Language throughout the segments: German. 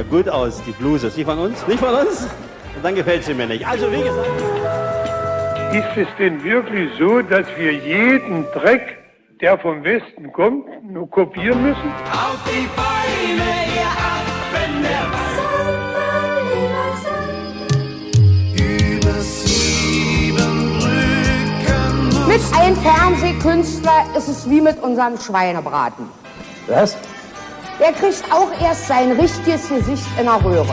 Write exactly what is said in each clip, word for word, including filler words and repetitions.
gut aus, die Bluse. Ist die von uns? Nicht von uns? Und dann gefällt sie mir nicht. Also wie gesagt... Ist es denn wirklich so, dass wir jeden Dreck, der vom Westen kommt, nur kopieren müssen? Auf die Beine, ihr Affen der Über sieben Brücken. Mit einem Fernsehkünstler ist es wie mit unserem Schweinebraten. Was? Der kriegt auch erst sein richtiges Gesicht in der Röhre.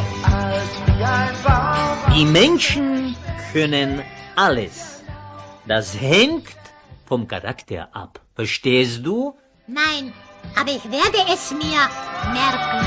Die Menschen können alles. Das hängt vom Charakter ab. Verstehst du? Nein, aber ich werde es mir merken.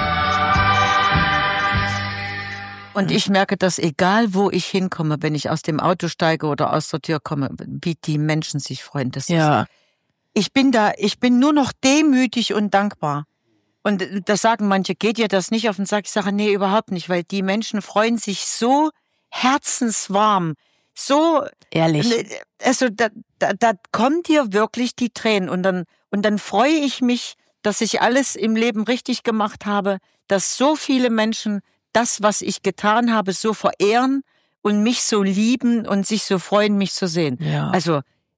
Und ich merke das, egal wo ich hinkomme, wenn ich aus dem Auto steige oder aus der Tür komme, wie die Menschen sich freuen. Das Ja. ist, ich bin da, ich bin nur noch demütig und dankbar. Und das sagen manche, geht dir das nicht auf den Sack? Ich sage, nee, überhaupt nicht, weil die Menschen freuen sich so herzenswarm, so Ehrlich. Also da, da, da kommen dir wirklich die Tränen und dann und dann freue ich mich, dass ich alles im Leben richtig gemacht habe, dass so viele Menschen das, was ich getan habe, so verehren und mich so lieben und sich so freuen, mich zu sehen. Ja. Also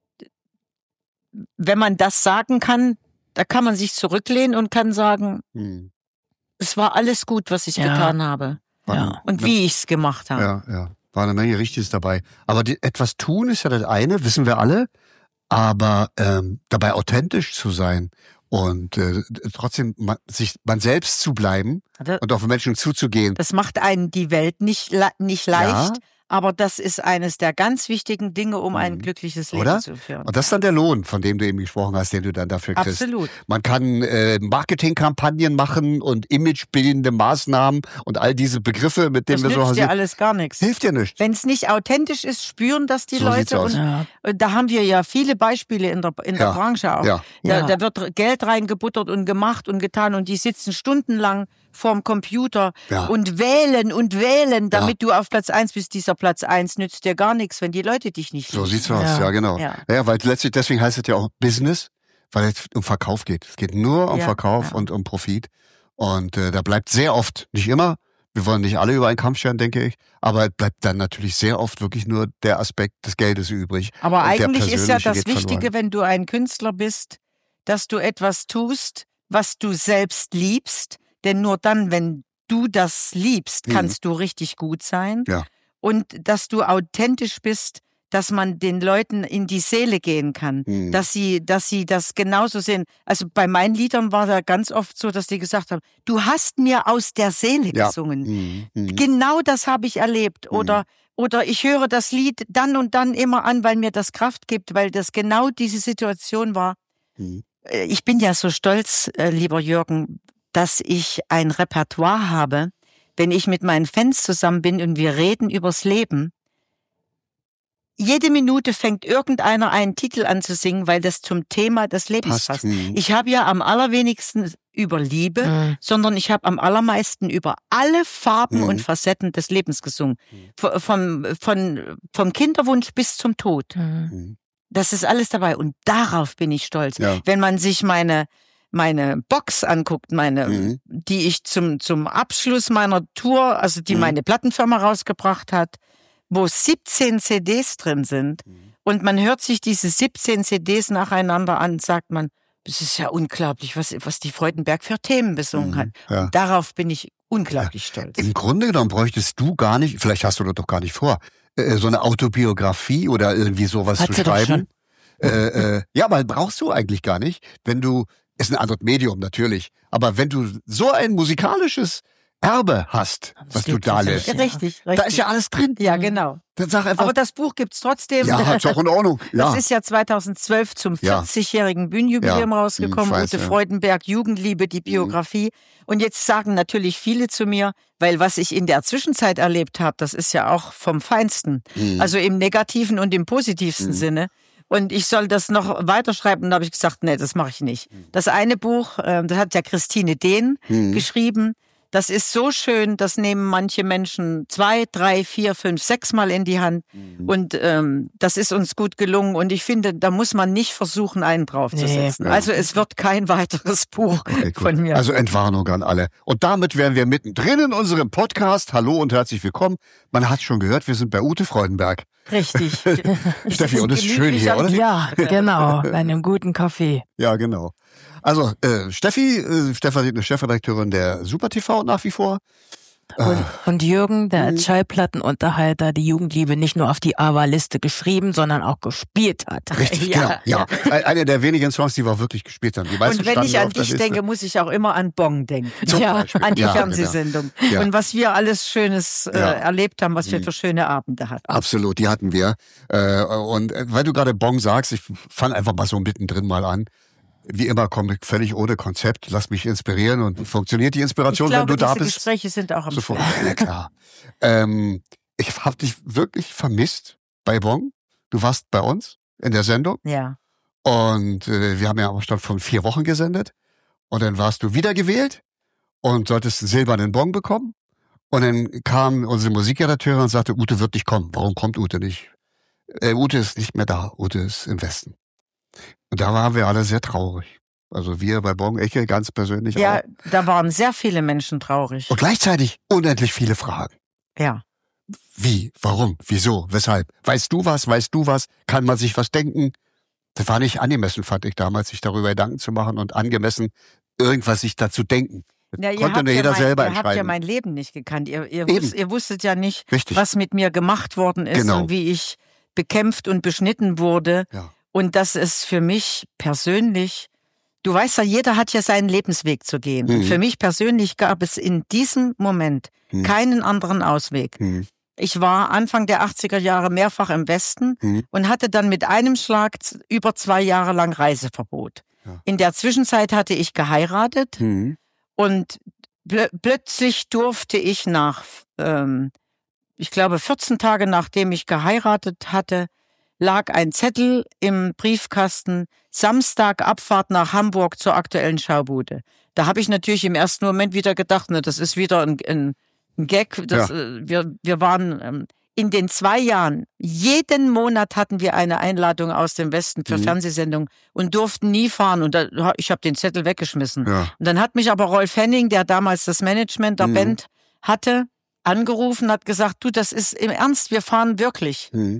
wenn man das sagen kann, da kann man sich zurücklehnen und kann sagen, Hm. es war alles gut, was ich Ja. getan habe Ja. und wie ich es gemacht habe. Ja, ja. War eine Menge Richtiges dabei. Aber die, etwas tun ist ja das eine, wissen wir alle. Aber ähm, dabei authentisch zu sein und äh, trotzdem man, sich man selbst zu bleiben Also, und auf Menschen zuzugehen. das macht einen die Welt nicht, le- nicht leicht, Ja. aber das ist eines der ganz wichtigen Dinge, um ein Mhm. glückliches Leben Oder? zu führen. Und das ist dann der Lohn, von dem du eben gesprochen hast, den du dann dafür kriegst. Absolut. Man kann äh, Marketingkampagnen machen und imagebildende Maßnahmen und all diese Begriffe, mit denen Das wir so nützt dir hausieren. alles gar nichts. Hilft dir nicht. Wenn es nicht authentisch ist, spüren das die So sieht's Leute. aus. Und Ja. äh, da haben wir ja viele Beispiele in der, in der Ja. Branche auch. Ja. Da, Ja. da wird Geld reingebuttert und gemacht und getan und die sitzen stundenlang vorm Computer Ja. und wählen und wählen, damit Ja. du auf Platz eins bist. Dieser Platz eins nützt dir gar nichts, wenn die Leute dich nicht So lieben. sieht's aus, Ja. ja, genau. Ja. Ja. weil letztlich, deswegen heißt es ja auch Business, weil es um Verkauf geht. Es geht nur um Ja, Verkauf ja. und um Profit. Und äh, da bleibt sehr oft, nicht immer, wir wollen nicht alle über einen Kampf scheren, denke ich, aber bleibt dann natürlich sehr oft wirklich nur der Aspekt des Geldes übrig. Aber Und der eigentlich ist ja persönliche das geht Wichtige, verloren. wenn du ein Künstler bist, dass du etwas tust, was du selbst liebst. Denn nur dann, wenn du das liebst, Mhm. kannst du richtig gut sein. Ja. Und dass du authentisch bist, dass man den Leuten in die Seele gehen kann, Mhm. dass sie, dass sie das genauso sehen. Also bei meinen Liedern war da ganz oft so, dass die gesagt haben, du hast mir aus der Seele Ja. gesungen. Mhm. Mhm. Genau das habe ich erlebt. Oder, oder ich höre das Lied dann und dann immer an, weil mir das Kraft gibt, weil das genau diese Situation war. Mhm. Äh, Ich bin ja so stolz, äh, lieber Jürgen, dass ich ein Repertoire habe, wenn ich mit meinen Fans zusammen bin und wir reden übers Leben. Jede Minute fängt irgendeiner einen Titel an zu singen, weil das zum Thema des Lebens Passt. passt. Mhm. Ich habe ja am allerwenigsten über Liebe, Mhm. sondern ich habe am allermeisten über alle Farben Mhm. und Facetten des Lebens gesungen. V- Vom, von, vom Kinderwunsch bis zum Tod. Mhm. Das ist alles dabei und darauf bin ich stolz. Ja. Wenn man sich meine meine Box anguckt, meine, Mhm. die ich zum zum Abschluss meiner Tour, also die Mhm. meine Plattenfirma rausgebracht hat, wo siebzehn C Ds drin sind und man hört sich diese siebzehn C Ds nacheinander an, sagt man, das ist ja unglaublich, was was die Freudenberg für Themen besungen Mhm. hat. Ja. Und darauf bin ich unglaublich stolz. Im Grunde genommen bräuchtest du gar nicht, vielleicht hast du das doch gar nicht vor, äh, so eine Autobiografie oder irgendwie sowas Hat zu sie doch schreiben. Äh, äh, ja, aber brauchst du eigentlich gar nicht, wenn du, ist ein anderes Medium natürlich, aber wenn du so ein musikalisches Erbe hast, was du liegt da uns ja lässt, nicht. Richtig, da richtig. ist ja alles drin. Ja, genau. Dann sag einfach, Aber das Buch gibt's trotzdem. ja, ist auch in Ordnung. Ja. Das ist ja zweitausendzwölf zum Ja. vierzigjährigen Bühnenjubiläum Ja. rausgekommen. Hm, ich weiß, Ute ja. Freudenberg, Jugendliebe, die Biografie. Und jetzt sagen natürlich viele zu mir, weil was ich in der Zwischenzeit erlebt habe, das ist ja auch vom Feinsten. Hm. Also im negativen und im positivsten Sinne. Und ich soll das noch weiterschreiben. Und da habe ich gesagt, nee, das mache ich nicht. Das eine Buch, äh, das hat ja Christine Dehn Hm. geschrieben. Das ist so schön, das nehmen manche Menschen zwei, drei, vier, fünf, sechs Mal in die Hand. Mhm. Und ähm, das ist uns gut gelungen. Und ich finde, da muss man nicht versuchen, einen draufzusetzen. Nee. Also es wird kein weiteres Buch okay, von mir. Also Entwarnung an alle. Und damit wären wir mittendrin in unserem Podcast. Hallo und herzlich willkommen. Man hat schon gehört, wir sind bei Ute Freudenberg. Richtig. Steffi, und es ist schön hier, oder? Ja, genau. Bei einem guten Kaffee. Ja, genau. Also, äh, Steffi, äh, Stefanie ist Chefredakteurin der Super T V nach wie vor. Und, und Jürgen, der als Schallplattenunterhalter die Jugendliebe nicht nur auf die A W A-Liste geschrieben, sondern auch gespielt hat. Richtig, ja, genau. Ja. Eine der wenigen Songs, die wir wirklich gespielt haben. Die meisten und wenn ich an dich Liste. denke, muss ich auch immer an Bong denken. Zum ja, Beispiel. an die ja, Fernsehsendung. Ja. Und was wir alles Schönes äh, ja. erlebt haben, was wir für schöne Abende hatten. Absolut, die hatten wir. Äh, und weil du gerade Bong sagst, ich fange einfach mal so mittendrin mal an. Wie immer komme ich völlig ohne Konzept, lass mich inspirieren und funktioniert die Inspiration, ich glaube, wenn du da diese bist. Gespräche sind auch am Sofort. Ja, klar. ähm, ich habe dich wirklich vermisst bei Bong. Du warst bei uns in der Sendung. Ja. Und äh, wir haben ja am Abstand von vier Wochen gesendet. Und dann warst du wiedergewählt und solltest einen silbernen Bong bekommen. Und dann kam unsere Musikredakteurin und sagte, Ute wird nicht kommen. Warum kommt Ute nicht? Äh, Ute ist nicht mehr da. Ute ist im Westen. Und da waren wir alle sehr traurig. Also wir bei Bong Ecke ganz persönlich ja, auch. Ja, da waren sehr viele Menschen traurig. Und gleichzeitig unendlich viele Fragen. Ja. Wie? Warum? Wieso? Weshalb? Weißt du was? Weißt du was? Kann man sich was denken? Das war nicht angemessen, fand ich damals, sich darüber Gedanken zu machen und angemessen, irgendwas sich dazu denken. Ja, ihr konnte habt nur ja jeder mein, selber ihr entscheiden. Ihr habt ja mein Leben nicht gekannt. Ihr, ihr, wusst, ihr wusstet ja nicht, Richtig. was mit mir gemacht worden ist genau. und wie ich bekämpft und beschnitten wurde. Ja. Und das ist für mich persönlich, du weißt ja, jeder hat ja seinen Lebensweg zu gehen. Mhm. Und für mich persönlich gab es in diesem Moment mhm. keinen anderen Ausweg. Mhm. Ich war Anfang der achtziger Jahre mehrfach im Westen mhm. und hatte dann mit einem Schlag über zwei Jahre lang Reiseverbot. Ja. In der Zwischenzeit hatte ich geheiratet mhm. und pl- plötzlich durfte ich nach, ähm, ich glaube vierzehn Tage nachdem ich geheiratet hatte, lag ein Zettel im Briefkasten, Samstag Abfahrt nach Hamburg zur aktuellen Schaubude. Da habe ich natürlich im ersten Moment wieder gedacht, ne, das ist wieder ein, ein, ein Gag. Das, ja. äh, wir, wir waren ähm, in den zwei Jahren, jeden Monat hatten wir eine Einladung aus dem Westen für mhm. Fernsehsendungen und durften nie fahren. Und da, ich habe den Zettel weggeschmissen. Ja. Und dann hat mich aber Rolf Henning, der damals das Management der mhm. Band hatte, angerufen, hat gesagt, du, das ist im Ernst, wir fahren wirklich. Mhm.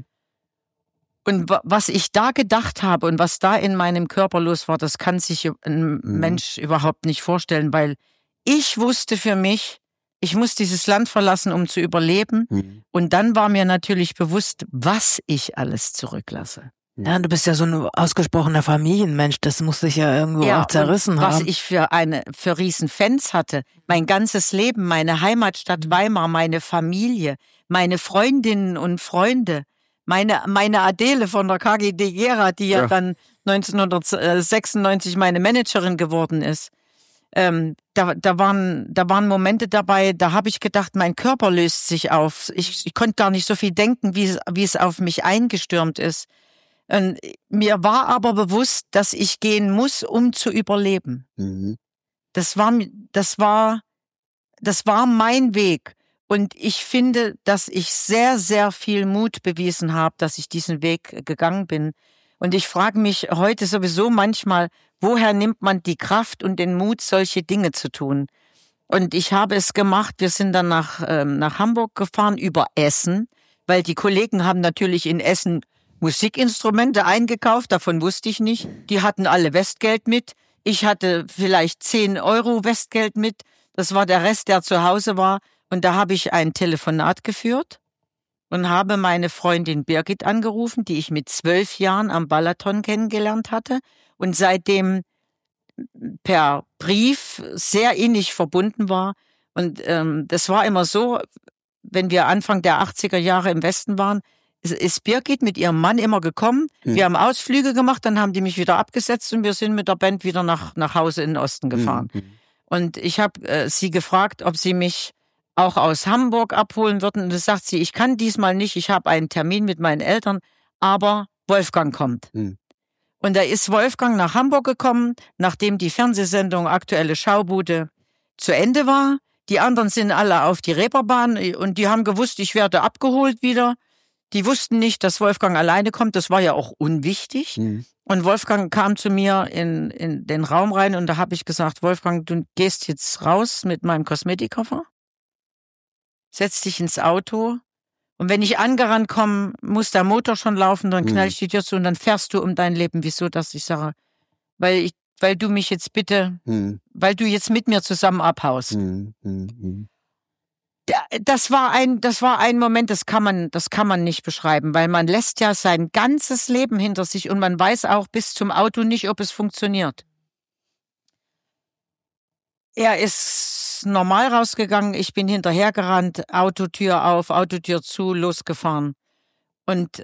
Und was ich da gedacht habe und was da in meinem Körper los war, das kann sich ein mhm. Mensch überhaupt nicht vorstellen, weil ich wusste für mich, ich muss dieses Land verlassen, um zu überleben. Mhm. Und dann war mir natürlich bewusst, was ich alles zurücklasse. Ja, du bist ja so ein ausgesprochener Familienmensch, das muss sich ja irgendwo ja, auch zerrissen was haben. Was ich für eine für Riesenfans hatte, mein ganzes Leben, meine Heimatstadt Weimar, meine Familie, meine Freundinnen und Freunde, meine meine Adele von der K G D Gera, die ja, ja dann neunzehnhundertsechsundneunzig meine Managerin geworden ist. Ähm, da, da waren, da waren Momente dabei, da habe ich gedacht, mein Körper löst sich auf. Ich, ich konnte gar nicht so viel denken, wie es, wie es auf mich eingestürmt ist. Und mir war aber bewusst, dass ich gehen muss, um zu überleben. Mhm. Das war, das war, das war mein Weg. Und ich finde, dass ich sehr, sehr viel Mut bewiesen habe, dass ich diesen Weg gegangen bin. Und ich frage mich heute sowieso manchmal, woher nimmt man die Kraft und den Mut, solche Dinge zu tun? Und ich habe es gemacht. Wir sind dann nach, ähm, nach Hamburg gefahren über Essen, weil die Kollegen haben natürlich in Essen Musikinstrumente eingekauft, davon wusste ich nicht. Die hatten alle Westgeld mit. Ich hatte vielleicht zehn Euro Westgeld mit. Das war der Rest, der zu Hause war. Und da habe ich ein Telefonat geführt und habe meine Freundin Birgit angerufen, die ich mit zwölf Jahren am Balaton kennengelernt hatte und seitdem per Brief sehr innig verbunden war. Und ähm, das war immer so, wenn wir Anfang der achtziger Jahre im Westen waren, ist Birgit mit ihrem Mann immer gekommen. Mhm. Wir haben Ausflüge gemacht, dann haben die mich wieder abgesetzt und wir sind mit der Band wieder nach, nach Hause in den Osten gefahren. Mhm. Und ich habe äh, sie gefragt, ob sie mich auch aus Hamburg abholen würden. Und das sagt sie, ich kann diesmal nicht, ich habe einen Termin mit meinen Eltern, aber Wolfgang kommt. Mhm. Und da ist Wolfgang nach Hamburg gekommen, nachdem die Fernsehsendung Aktuelle Schaubude zu Ende war. Die anderen sind alle auf die Reeperbahn und die haben gewusst, ich werde abgeholt wieder. Die wussten nicht, dass Wolfgang alleine kommt. Das war ja auch unwichtig. Mhm. Und Wolfgang kam zu mir in, in den Raum rein und da habe ich gesagt, Wolfgang, du gehst jetzt raus mit meinem Kosmetikkoffer, setz dich ins Auto und wenn ich angerannt komme, muss der Motor schon laufen, dann knall ich die Tür zu und dann fährst du um dein Leben. Wieso, dass ich sage, weil ich, weil du mich jetzt bitte, mhm. weil du jetzt mit mir zusammen abhaust. Mhm. Mhm. Das war ein, das war ein Moment, das kann man, das kann man nicht beschreiben, weil man lässt ja sein ganzes Leben hinter sich und man weiß auch bis zum Auto nicht, ob es funktioniert. Er ist normal rausgegangen, ich bin hinterhergerannt, Autotür auf, Autotür zu, losgefahren. Und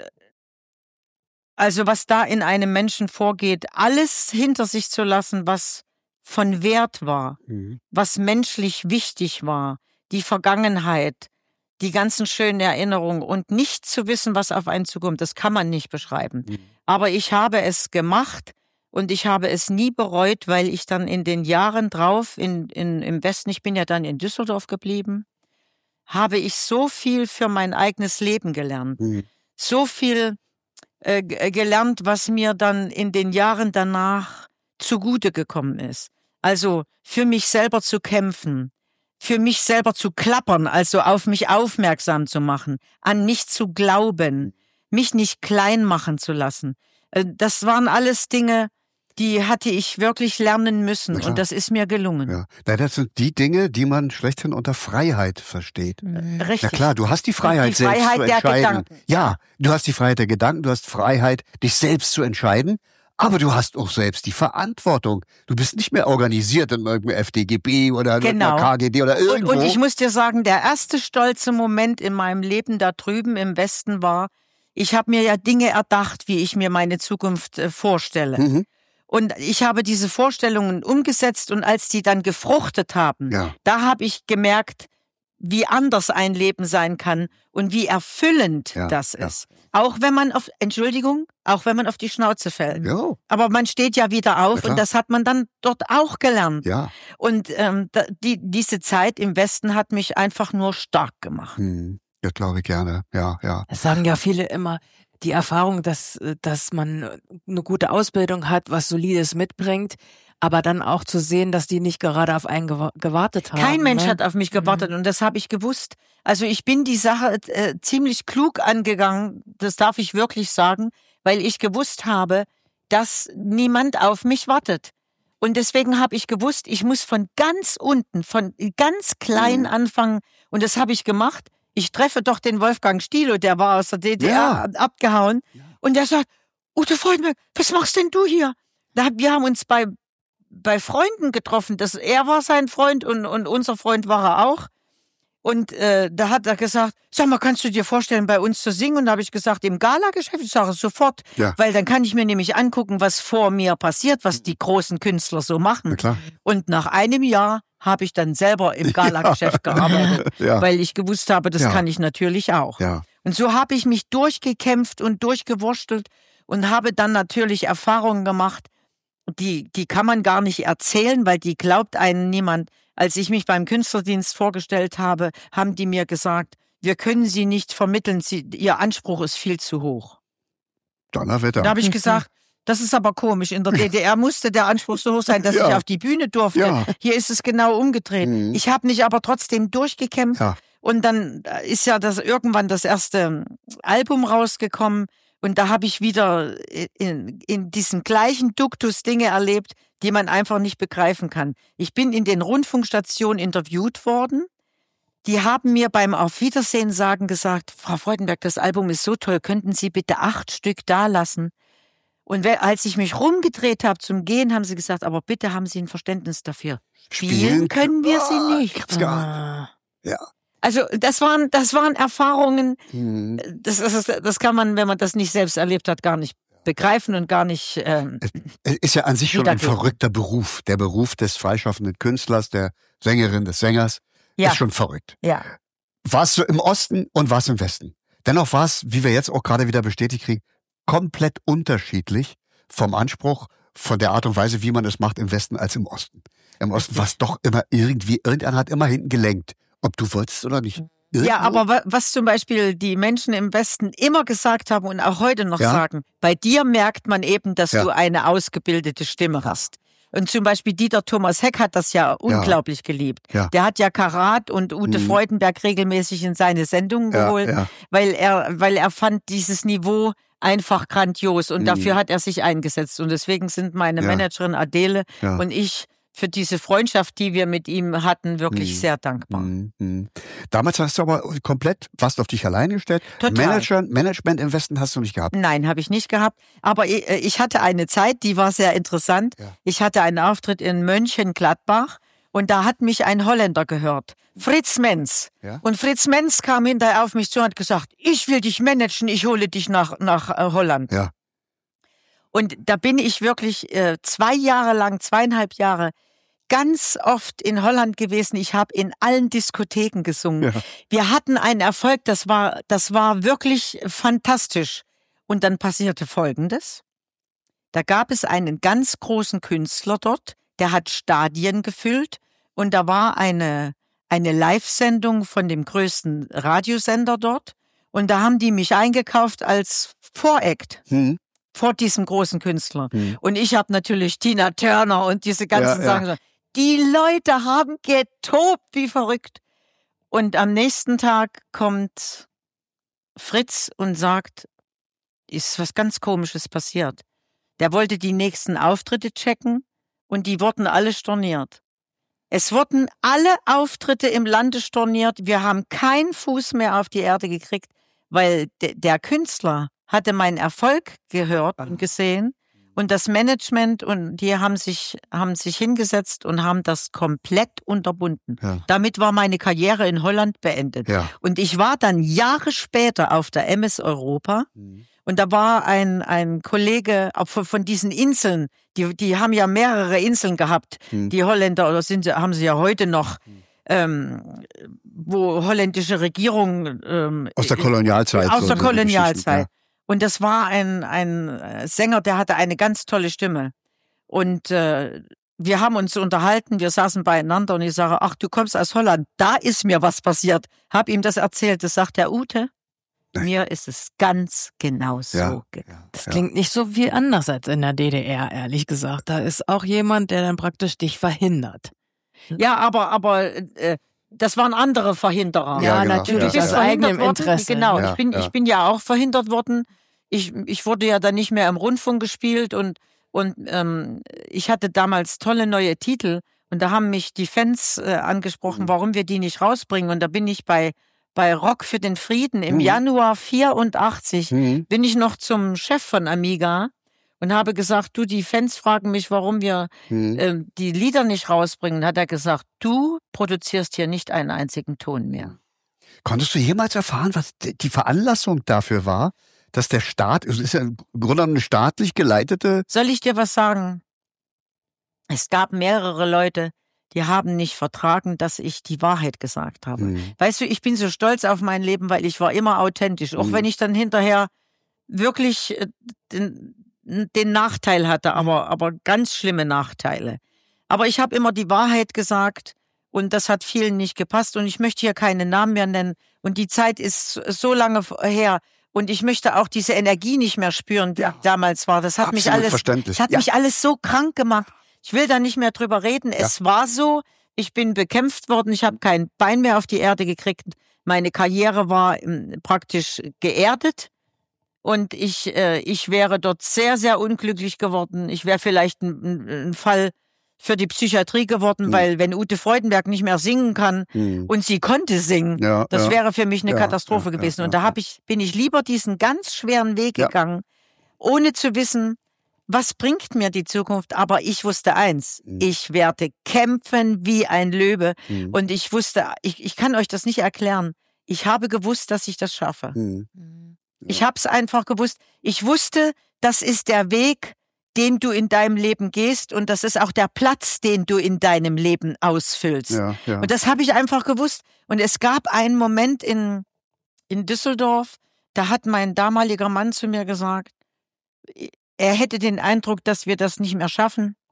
also was da in einem Menschen vorgeht, alles hinter sich zu lassen, was von Wert war, mhm. was menschlich wichtig war, die Vergangenheit, die ganzen schönen Erinnerungen und nicht zu wissen, was auf einen zukommt, das kann man nicht beschreiben. Mhm. Aber ich habe es gemacht und ich habe es nie bereut, weil ich dann in den Jahren drauf in, in, im Westen, ich bin ja dann in Düsseldorf geblieben, habe ich so viel für mein eigenes Leben gelernt. Mhm. So viel äh, gelernt, was mir dann in den Jahren danach zugute gekommen ist. Also für mich selber zu kämpfen, für mich selber zu klappern, also auf mich aufmerksam zu machen, an mich zu glauben, mich nicht klein machen zu lassen. Das waren alles Dinge, die hatte ich wirklich lernen müssen und das ist mir gelungen. Ja. Das sind die Dinge, die man schlechthin unter Freiheit versteht. Richtig. Na klar, du hast die Freiheit, die Freiheit selbst zu entscheiden. Ja, du hast die Freiheit der Gedanken, du hast Freiheit, dich selbst zu entscheiden. Aber du hast auch selbst die Verantwortung. Du bist nicht mehr organisiert in irgendeinem F D G B oder genau. K G D oder irgendwo. Und, und ich muss dir sagen, der erste stolze Moment in meinem Leben da drüben im Westen war, ich habe mir ja Dinge erdacht, wie ich mir meine Zukunft äh, vorstelle. Mhm. Und ich habe diese Vorstellungen umgesetzt und als die dann gefruchtet haben, ja. da habe ich gemerkt, wie anders ein Leben sein kann und wie erfüllend ja, das ja. ist. Auch wenn man auf, Entschuldigung, auch wenn man auf die Schnauze fällt. Jo. Aber man steht ja wieder auf und das hat man dann dort auch gelernt. Ja. Und ähm, die, diese Zeit im Westen hat mich einfach nur stark gemacht. Hm. Ja, glaube ich gerne. Ja, ja. Das sagen ja viele immer. Die Erfahrung, dass, dass man eine gute Ausbildung hat, was Solides mitbringt, aber dann auch zu sehen, dass die nicht gerade auf einen gewartet haben. Kein Mensch ne? hat auf mich gewartet mhm. und das habe ich gewusst. Also ich bin die Sache äh, ziemlich klug angegangen, das darf ich wirklich sagen, weil ich gewusst habe, dass niemand auf mich wartet. Und deswegen habe ich gewusst, ich muss von ganz unten, von ganz klein mhm. anfangen und das habe ich gemacht. Ich treffe doch den Wolfgang Stielow, der war aus der D D R ja. abgehauen ja. und der sagt, Ute Freudenberg, was machst denn du hier? Da, wir haben uns bei bei Freunden getroffen. Das, er war sein Freund und, und unser Freund war er auch. Und äh, da hat er gesagt, sag mal, kannst du dir vorstellen, bei uns zu singen? Und da habe ich gesagt, im Gala-Geschäft, ich sage es sofort. Ja. Weil dann kann ich mir nämlich angucken, was vor mir passiert, was die großen Künstler so machen. Klar. Und nach einem Jahr habe ich dann selber im Gala-Geschäft ja. gearbeitet, ja. weil ich gewusst habe, das ja. kann ich natürlich auch. Ja. Und so habe ich mich durchgekämpft und durchgewurstelt und habe dann natürlich Erfahrungen gemacht, Die, die kann man gar nicht erzählen, weil die glaubt einen niemand. Als ich mich beim Künstlerdienst vorgestellt habe, haben die mir gesagt, wir können Sie nicht vermitteln, Sie, Ihr Anspruch ist viel zu hoch. Donnerwetter. Da habe ich gesagt, das ist aber komisch. In der D D R musste der Anspruch so hoch sein, dass ja. ich auf die Bühne durfte. Ja. Hier ist es genau umgedreht. Mhm. Ich habe mich aber trotzdem durchgekämpft. Ja. Und dann ist ja das irgendwann das erste Album rausgekommen. Und da habe ich wieder in, in diesem gleichen Duktus Dinge erlebt, die man einfach nicht begreifen kann. Ich bin in den Rundfunkstationen interviewt worden. Die haben mir beim Auf Wiedersehen sagen gesagt, Frau Freudenberg, das Album ist so toll, könnten Sie bitte acht Stück da lassen? Und als ich mich rumgedreht habe zum Gehen, haben sie gesagt, aber bitte haben Sie ein Verständnis dafür. Spielen, Spielen können wir sie nicht. Ah. Ja. Also das waren das waren Erfahrungen, hm. das, das, das kann man, wenn man das nicht selbst erlebt hat, gar nicht begreifen und gar nicht ähm, Es ist ja an sich schon ein verrückter Beruf. Der Beruf des freischaffenden Künstlers, der Sängerin, des Sängers, ja. ist schon verrückt. Ja. War es so im Osten und war es im Westen. Dennoch war es, wie wir jetzt auch gerade wieder bestätigt kriegen, komplett unterschiedlich vom Anspruch, von der Art und Weise, wie man es macht im Westen als im Osten. im Osten war es doch immer irgendwie, irgendeiner hat immer hinten gelenkt, ob du wolltest oder nicht. Irgendwo. Ja, aber wa- was zum Beispiel die Menschen im Westen immer gesagt haben und auch heute noch Ja. sagen, bei dir merkt man eben, dass Ja. du eine ausgebildete Stimme hast. Und zum Beispiel Dieter Thomas Heck hat das ja unglaublich geliebt. Ja. Der hat ja Karat und Ute Mhm. Freudenberg regelmäßig in seine Sendungen Ja, geholt, ja. weil er, weil er fand dieses Niveau einfach grandios und Mhm. dafür hat er sich eingesetzt. Und deswegen sind meine Ja. Managerin Adele Ja. und ich für diese Freundschaft, die wir mit ihm hatten, wirklich Mhm. sehr dankbar. Mhm. Mhm. Damals hast du aber komplett fast auf dich allein gestellt. Total. Manager, Management im Westen hast du nicht gehabt. Nein, habe ich nicht gehabt. Aber ich, äh, ich hatte eine Zeit, die war sehr interessant. Ja. Ich hatte einen Auftritt in Mönchengladbach und da hat mich ein Holländer gehört. Fritz Menz. Ja. Und Fritz Menz kam hinterher auf mich zu und hat gesagt, ich will dich managen, ich hole dich nach, nach äh, Holland. Ja. Und da bin ich wirklich äh, zwei Jahre lang, zweieinhalb Jahre, ganz oft in Holland gewesen. Ich habe in allen Diskotheken gesungen. Ja. Wir hatten einen Erfolg, das war, das war wirklich fantastisch. Und dann passierte Folgendes. Da gab es einen ganz großen Künstler dort, der hat Stadien gefüllt und da war eine, eine Live-Sendung von dem größten Radiosender dort und da haben die mich eingekauft als Voract Hm. vor diesem großen Künstler. Hm. Und ich habe natürlich Tina Turner und diese ganzen Ja, ja. Sachen. Die Leute haben getobt wie verrückt. Und am nächsten Tag kommt Fritz und sagt, ist was ganz Komisches passiert. Der wollte die nächsten Auftritte checken und die wurden alle storniert. Es wurden alle Auftritte im Lande storniert. Wir haben keinen Fuß mehr auf die Erde gekriegt, weil de- der Künstler hatte meinen Erfolg gehört und gesehen und das Management und die haben sich, haben sich hingesetzt und haben das komplett unterbunden. Ja. Damit war meine Karriere in Holland beendet. Ja. Und ich war dann Jahre später auf der M S Europa und da war ein, ein Kollege auch von, von diesen Inseln, die, die haben ja mehrere Inseln gehabt, Hm. die Holländer, oder sind, sie- haben sie ja heute noch, ähm, wo holländische Regierungen ähm, Aus der Kolonialzeit. aus so- der so Kolonialzeit. Geschichten, Und das war ein, ein äh, Sänger, der hatte eine ganz tolle Stimme. Und äh, wir haben uns unterhalten, wir saßen beieinander und ich sage, ach, du kommst aus Holland, da ist mir was passiert. Hab ihm das erzählt, das sagt der Ute. Nein. Mir ist es ganz genau so Ja. gegangen. Das Ja. klingt nicht so viel anders als in der D D R, ehrlich gesagt. Da ist auch jemand, der dann praktisch dich verhindert. Ja, aber, aber äh, das waren andere Verhinderer. Ja, Ja, genau. natürlich, Du bist aus verhindert eigenem worden. Interesse. Genau, Ja, ich bin, ja. ich bin ja auch verhindert worden. Ich, ich wurde ja dann nicht mehr im Rundfunk gespielt und, und ähm, ich hatte damals tolle neue Titel und da haben mich die Fans äh, angesprochen, Mhm. warum wir die nicht rausbringen. Und da bin ich bei, bei Rock für den Frieden im Mhm. Januar vierundachtzig Mhm. bin ich noch zum Chef von Amiga und habe gesagt, du, die Fans fragen mich, warum wir Mhm. ähm, die Lieder nicht rausbringen. Hat er gesagt, du produzierst hier nicht einen einzigen Ton mehr. Konntest du jemals erfahren, was d- die Veranlassung dafür war, dass der Staat, es ist ja im Grunde genommen eine staatlich geleitete, Soll ich dir was sagen? Es gab mehrere Leute, die haben nicht vertragen, dass ich die Wahrheit gesagt habe. Mhm. Weißt du, ich bin so stolz auf mein Leben, weil ich war immer authentisch. Auch Mhm. wenn ich dann hinterher wirklich äh, den, den Nachteil hatte, aber, aber ganz schlimme Nachteile. Aber ich habe immer die Wahrheit gesagt und das hat vielen nicht gepasst und ich möchte hier keine Namen mehr nennen und die Zeit ist so lange her und ich möchte auch diese Energie nicht mehr spüren, die Ja. damals war. Das hat mich Absolut alles, verständlich. das hat Ja. mich alles so krank gemacht. Ich will da nicht mehr drüber reden. Es war so, ich bin bekämpft worden, ich habe kein Bein mehr auf die Erde gekriegt. Meine Karriere war ähm, praktisch geerdet. Und ich, äh, ich wäre dort sehr, sehr unglücklich geworden. Ich wäre vielleicht ein, ein, ein Fall für die Psychiatrie geworden, Mhm. weil wenn Ute Freudenberg nicht mehr singen kann Mhm. und sie konnte singen, Ja, das ja. wäre für mich eine Ja, Katastrophe ja, ja, gewesen. ja, Und da ja. hab ich, bin ich lieber diesen ganz schweren Weg Ja. gegangen, ohne zu wissen, was bringt mir die Zukunft. Aber ich wusste eins, Mhm. ich werde kämpfen wie ein Löwe. Mhm. Und ich wusste, ich, ich kann euch das nicht erklären. Ich habe gewusst, dass ich das schaffe. Mhm. Ich habe es einfach gewusst. Ich wusste, das ist der Weg, den du in deinem Leben gehst und das ist auch der Platz, den du in deinem Leben ausfüllst. Ja, ja. Und das habe ich einfach gewusst. Und es gab einen Moment in, in Düsseldorf, da hat mein damaliger Mann zu mir gesagt, er hätte den Eindruck, dass wir das nicht mehr schaffen.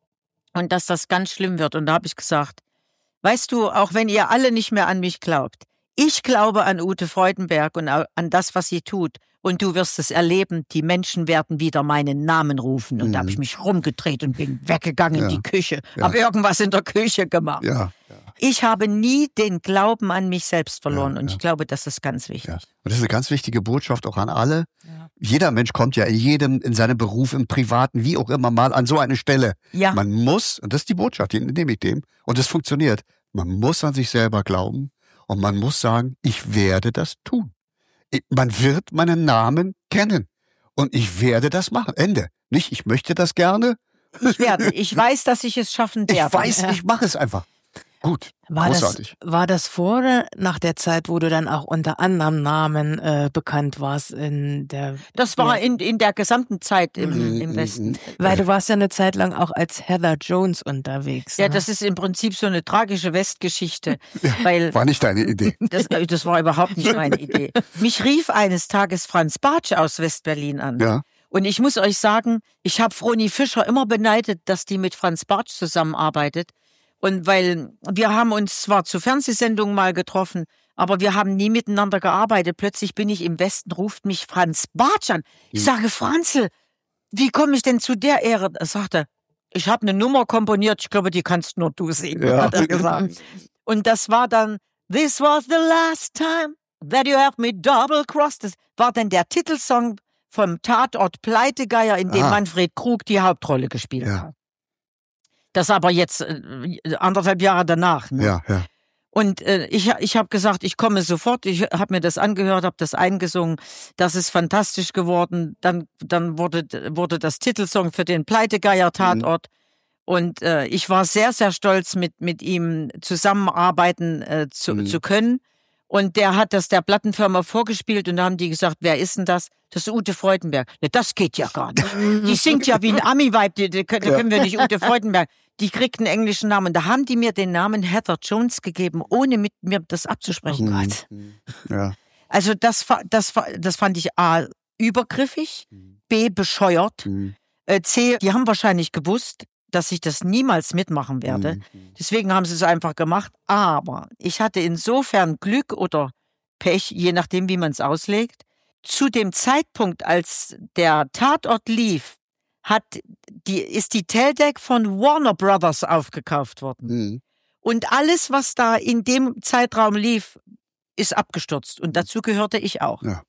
und dass das ganz schlimm wird. Und da habe ich gesagt, weißt du, auch wenn ihr alle nicht mehr an mich glaubt, ich glaube an Ute Freudenberg und an das, was sie tut. Und du wirst es erleben, die Menschen werden wieder meinen Namen rufen. Und mhm. da habe ich mich rumgedreht und bin weggegangen ja. in die Küche. Ja. Habe irgendwas in der Küche gemacht. Ja. Ja. Ich habe nie den Glauben an mich selbst verloren. Ja, und ja. ich glaube, das ist ganz wichtig. Ja. Und das ist eine ganz wichtige Botschaft auch an alle. Ja. Jeder Mensch kommt ja in jedem, in seinem Beruf, im Privaten, wie auch immer mal an so eine Stelle. Ja. Man muss, und das ist die Botschaft, die nehme ich dem, und das funktioniert, man muss an sich selber glauben und man muss sagen, ich werde das tun. Man wird meinen Namen kennen. Und ich werde das machen. Ende. Nicht, ich möchte das gerne. Ich werde. Ich weiß, dass ich es schaffen werde. Ich weiß, ich mache es einfach. Gut. War großartig. Das, war das vor oder nach der Zeit, wo du dann auch unter anderem Namen äh, bekannt warst in der... Das war ja. in, in der gesamten Zeit im, Mhm, im Westen. Weil du warst ja eine Zeit lang auch als Heather Jones unterwegs. Ja, ne? das ist im Prinzip so eine tragische Westgeschichte. Ja, weil war nicht deine Idee. Das, das war überhaupt nicht meine Idee. Mich rief eines Tages Franz Bartsch aus West-Berlin an. Ja. Und ich muss euch sagen, ich habe Froni Fischer immer beneidet, dass die mit Franz Bartsch zusammenarbeitet. Und weil wir haben uns zwar zu Fernsehsendungen mal getroffen, aber wir haben nie miteinander gearbeitet. Plötzlich bin ich im Westen, ruft mich Franz Bartsch an. Ich sage, Franzl, wie komme ich denn zu der Ehre? Er sagte, ich habe eine Nummer komponiert, ich glaube, die kannst nur du singen, Ja. hat er gesagt. Und das war dann, This was the last time that you have me double crossed. Das war dann der Titelsong vom Tatort Pleitegeier, in dem Ah. Manfred Krug die Hauptrolle gespielt Ja. hat. Das aber jetzt äh, anderthalb Jahre danach. Ne? Ja, ja. Und äh, ich, ich habe gesagt, ich komme sofort. Ich habe mir das angehört, habe das eingesungen. Das ist fantastisch geworden. Dann, dann wurde, wurde das Titelsong für den Pleitegeier-Tatort. Mhm. Und äh, ich war sehr, sehr stolz, mit, mit ihm zusammenarbeiten äh, zu, mhm. zu können. Und der hat das der Plattenfirma vorgespielt und da haben die gesagt, wer ist denn das? Das ist Ute Freudenberg. Ne, das geht ja gar nicht. Die singt ja wie ein Ami-Vibe, die, die, die ja. können wir nicht Ute Freudenberg. Die kriegt einen englischen Namen. Da haben die mir den Namen Heather Jones gegeben, ohne mit mir das abzusprechen. Mhm. Gott. Ja. Also das, das, das fand ich A, übergriffig, B, bescheuert, Mhm. äh, C, die haben wahrscheinlich gewusst, dass ich das niemals mitmachen werde. Mhm. Deswegen haben sie es einfach gemacht. Aber ich hatte insofern Glück oder Pech, je nachdem, wie man es auslegt. Zu dem Zeitpunkt, als der Tatort lief, hat die, ist die Teldec von Warner Brothers aufgekauft worden. Mhm. Und alles, was da in dem Zeitraum lief, ist abgestürzt. Und dazu gehörte ich auch. Ja.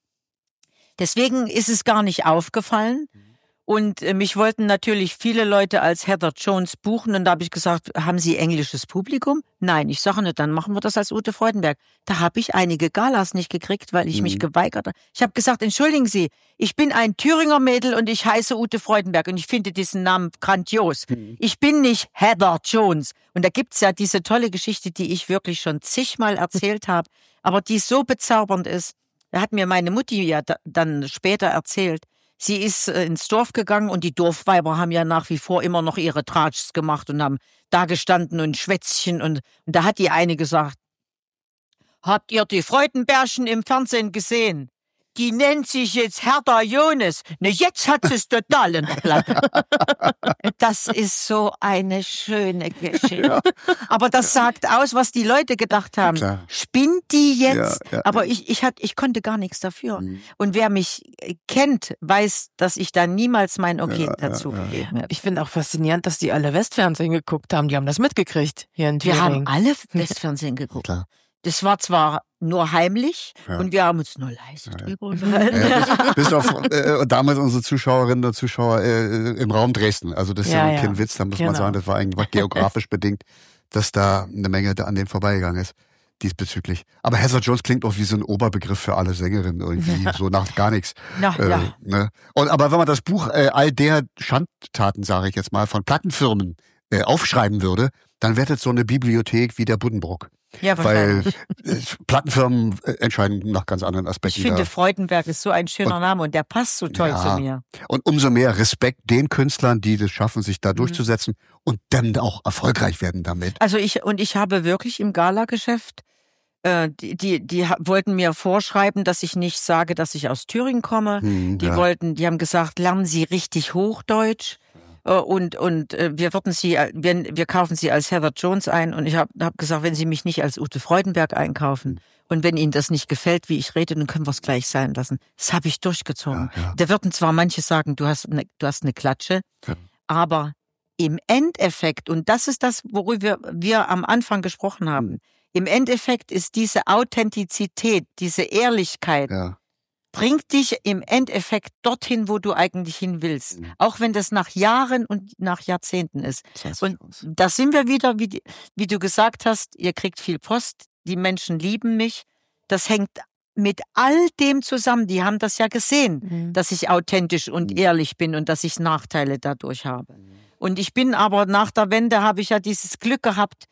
Deswegen ist es gar nicht aufgefallen. Und äh, mich wollten natürlich viele Leute als Heather Jones buchen. Und da habe ich gesagt, haben Sie englisches Publikum? Nein, ich sage nicht, dann machen wir das als Ute Freudenberg. Da habe ich einige Galas nicht gekriegt, weil ich Mhm. mich geweigert habe. Ich habe gesagt, entschuldigen Sie, ich bin ein Thüringer Mädel und ich heiße Ute Freudenberg. Und ich finde diesen Namen grandios. Mhm. Ich bin nicht Heather Jones. Und da gibt's ja diese tolle Geschichte, die ich wirklich schon zigmal erzählt habe, aber die so bezaubernd ist. Da hat mir meine Mutti ja da, dann später erzählt. Sie ist äh, ins Dorf gegangen und die Dorfweiber haben ja nach wie vor immer noch ihre Tratschs gemacht und haben da gestanden und Schwätzchen und, und da hat die eine gesagt, habt ihr die Freudenbergchen im Fernsehen gesehen? Die nennt sich jetzt Hertha Jones. Ne, jetzt hat sie es total in der Platte. Das ist so eine schöne Geschichte. Ja. Aber das sagt aus, was die Leute gedacht haben. Klar. Spinnt die jetzt? Ja, ja. Aber ich, ich, hat, ich konnte gar nichts dafür. Mhm. Und wer mich kennt, weiß, dass ich da niemals mein Okay Ja, dazu ja, ja. gegeben habe. Ich finde auch faszinierend, dass die alle Westfernsehen geguckt haben. Die haben das mitgekriegt hier in Wir Thüringen. haben alle Westfernsehen geguckt. Klar. Das war zwar nur heimlich Ja. und wir haben uns nur leise Ja, ja. drüber unterhalten. Ja, bis, bis auf äh, damals unsere Zuschauerinnen und Zuschauer äh, im Raum Dresden. Also das ist ja, Ja, ja kein ja. Witz, da muss Genau. man sagen, das war eigentlich geografisch bedingt, dass da eine Menge da an denen vorbeigegangen ist, diesbezüglich. Aber Heather Jones klingt auch wie so ein Oberbegriff für alle Sängerinnen irgendwie, so nach gar nichts. Na, Äh, ja. ne? Und aber wenn man das Buch äh, all der Schandtaten, sage ich jetzt mal, von Plattenfirmen äh, aufschreiben würde, dann wäre das so eine Bibliothek wie der Buddenbrook. Ja, Weil wahrscheinlich. äh, Plattenfirmen äh, entscheiden nach ganz anderen Aspekten. Ich finde, da. Freudenberg ist so ein schöner Und- Name und der passt so toll Ja. zu mir. Und umso mehr Respekt den Künstlern, die das schaffen, sich Mhm. da durchzusetzen und dann auch erfolgreich werden damit. Also ich, und ich habe wirklich im Gala-Geschäft, äh, die, die, die ha- wollten mir vorschreiben, dass ich nicht sage, dass ich aus Thüringen komme. Hm, Die ja. wollten, die haben gesagt, lernen Sie richtig Hochdeutsch. Und, und äh, wir würden sie, wir, wir kaufen sie als Heather Jones ein und ich habe hab gesagt, wenn Sie mich nicht als Ute Freudenberg einkaufen und wenn Ihnen das nicht gefällt, wie ich rede, dann können wir es gleich sein lassen. Das habe ich durchgezogen. Ja, ja. Da würden zwar manche sagen, du hast eine, du hast eine Klatsche, Ja. aber im Endeffekt, und das ist das, worüber wir am Anfang gesprochen haben, im Endeffekt ist diese Authentizität, diese Ehrlichkeit, Ja. bringt dich im Endeffekt dorthin, wo du eigentlich hin willst. Auch wenn das nach Jahren und nach Jahrzehnten ist. Und da sind wir wieder, wie, die, wie du gesagt hast, ihr kriegt viel Post, die Menschen lieben mich. Das hängt mit all dem zusammen. Die haben das ja gesehen, Mhm. dass ich authentisch und ehrlich bin und dass ich Nachteile dadurch habe. Und ich bin aber nach der Wende, habe ich ja dieses Glück gehabt,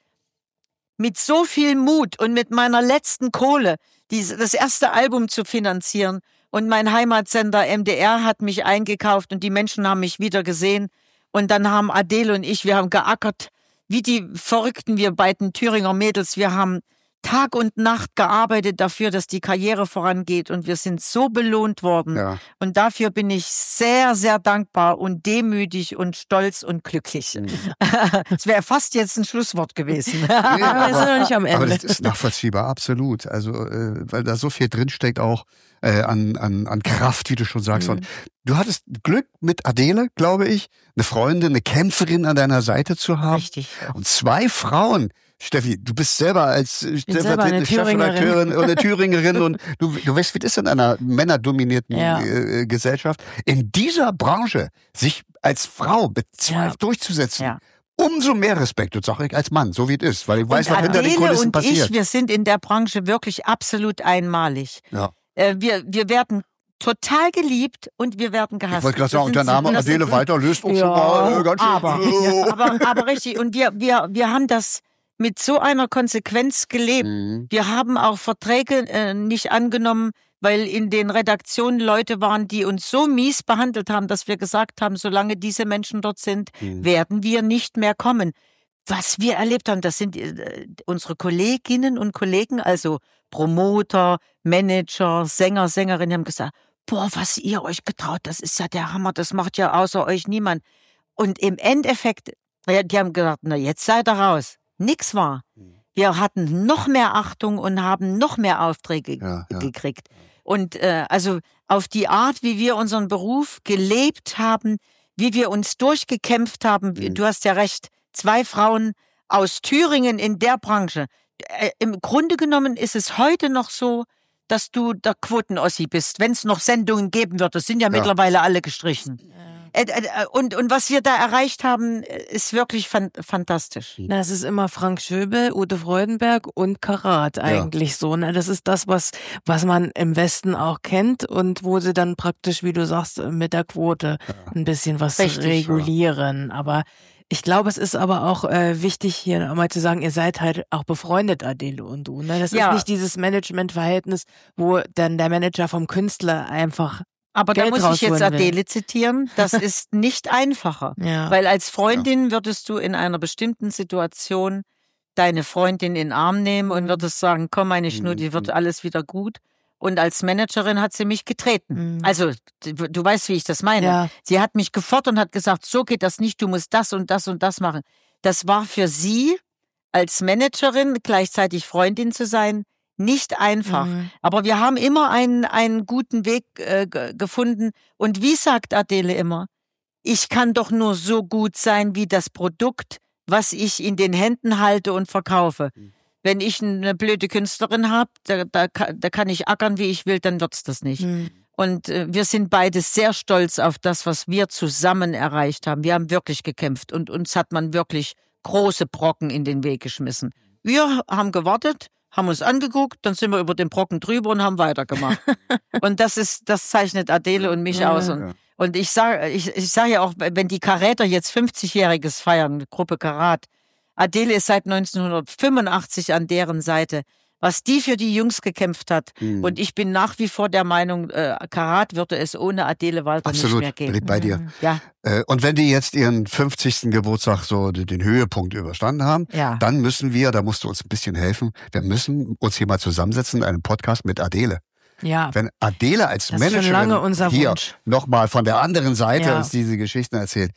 mit so viel Mut und mit meiner letzten Kohle diese, das erste Album zu finanzieren. Und mein Heimatsender M D R hat mich eingekauft und die Menschen haben mich wieder gesehen. Und dann haben Adele und ich, wir haben geackert, wie die Verrückten, wir beiden Thüringer Mädels. Wir haben Tag und Nacht gearbeitet dafür, dass die Karriere vorangeht. Und wir sind so belohnt worden. Ja. Und dafür bin ich sehr, sehr dankbar und demütig und stolz und glücklich. Es wäre fast jetzt ein Schlusswort gewesen. Nee, Aber wir sind noch nicht am aber Ende. das ist nachvollziehbar, absolut. Also, äh, weil da so viel drinsteckt auch äh, an, an, an Kraft, wie du schon sagst. Mhm. Und du hattest Glück mit Adele, glaube ich, eine Freundin, eine Kämpferin an deiner Seite zu haben. Richtig. Und zwei Frauen. Steffi, du bist selber als äh, selber eine stellvertretende Chefredakteurin und eine Thüringerin und du, du weißt, wie das ist in einer männerdominierten Ja. äh, Gesellschaft. In dieser Branche sich als Frau mit zwei Ja. durchzusetzen. Ja. Umso mehr Respekt, das sage ich als Mann, so wie es ist, weil ich weiß, und was hinter den Adele Kulissen und passiert. ich, wir sind in der Branche wirklich absolut einmalig. Ja. Äh, wir, wir werden total geliebt und wir werden gehasst. Ich wollte gerade sagen, Das der sind- Name das sind- Adele Walter löst uns Ja, schon mal äh, ganz aber, schön. aber, aber richtig. Und wir, wir, wir haben das mit so einer Konsequenz gelebt. Mhm. Wir haben auch Verträge äh, nicht angenommen, weil in den Redaktionen Leute waren, die uns so mies behandelt haben, dass wir gesagt haben, solange diese Menschen dort sind, Mhm. werden wir nicht mehr kommen. Was wir erlebt haben, das sind äh, unsere Kolleginnen und Kollegen, also Promoter, Manager, Sänger, Sängerinnen, haben gesagt, boah, was ihr euch getraut, das ist ja der Hammer, das macht ja außer euch niemand. Und im Endeffekt, ja, die haben gesagt, na jetzt seid ihr raus. Nix war. Wir hatten noch mehr Achtung und haben noch mehr Aufträge Ja, ja. gekriegt. Und äh, also auf die Art, wie wir unseren Beruf gelebt haben, wie wir uns durchgekämpft haben, Mhm. du hast ja recht, zwei Frauen aus Thüringen in der Branche. Äh, Im Grunde genommen ist es heute noch so, dass du der Quotenossi bist, wenn es noch Sendungen geben wird. Das sind ja, Ja. mittlerweile alle gestrichen. Äh, äh, und, und was wir da erreicht haben, ist wirklich fan fantastisch. Na, es ist immer Frank Schöbel, Ute Freudenberg und Karat eigentlich so. Ne? Das ist das, was, was man im Westen auch kennt und wo sie dann praktisch, wie du sagst, mit der Quote ein bisschen was Richtig, regulieren. Aber ich glaube, es ist aber auch äh, wichtig, hier nochmal zu sagen, ihr seid halt auch befreundet, Adele und du. Ne? Das Ja. ist nicht dieses Management-Verhältnis, wo dann der Manager vom Künstler einfach Aber da Geld muss ich jetzt rausholen will. Adele zitieren. Das ist nicht einfacher. Ja. Weil als Freundin würdest du in einer bestimmten Situation deine Freundin in den Arm nehmen und würdest sagen, komm meine Schnutti, wird alles wieder gut. Und als Managerin hat sie mich getreten. Mhm. Also, du, du weißt, wie ich das meine. Ja. Sie hat mich gefordert und hat gesagt, so geht das nicht, du musst das und das und das machen. Das war für sie als Managerin, gleichzeitig Freundin zu sein, nicht einfach. Mhm. Aber wir haben immer einen, einen guten Weg äh, ge- gefunden. Und wie sagt Adele immer, ich kann doch nur so gut sein wie das Produkt, was ich in den Händen halte und verkaufe. Wenn ich eine blöde Künstlerin habe, da, da, ka- da kann ich ackern, wie ich will, dann wird's das nicht. Mhm. Und äh, wir sind beide sehr stolz auf das, was wir zusammen erreicht haben. Wir haben wirklich gekämpft und uns hat man wirklich große Brocken in den Weg geschmissen. Wir haben gewartet, haben uns angeguckt, dann sind wir über den Brocken drüber und haben weitergemacht. Und das ist, das zeichnet Adele und mich Ja. aus. Und, und ich sage, ich, ich sage ja auch, wenn die Karäter jetzt fünfzigjähriges feiern, Gruppe Karat, Adele ist seit neunzehnhundertfünfundachtzig an deren Seite. Was die für die Jungs gekämpft hat. Mhm. Und ich bin nach wie vor der Meinung, äh, Karat würde es ohne Adele Walter Absolut, nicht mehr bin ich geben. bei dir. Ja, Äh, und wenn die jetzt ihren fünfzigsten Geburtstag so den den Höhepunkt überstanden haben, Ja. dann müssen wir, da musst du uns ein bisschen helfen, wir müssen uns hier mal zusammensetzen, einen Podcast mit Adele. Ja. Wenn Adele als Das ist schon Managerin lange unser hier Wunsch. nochmal von der anderen Seite Ja. uns diese Geschichten erzählt.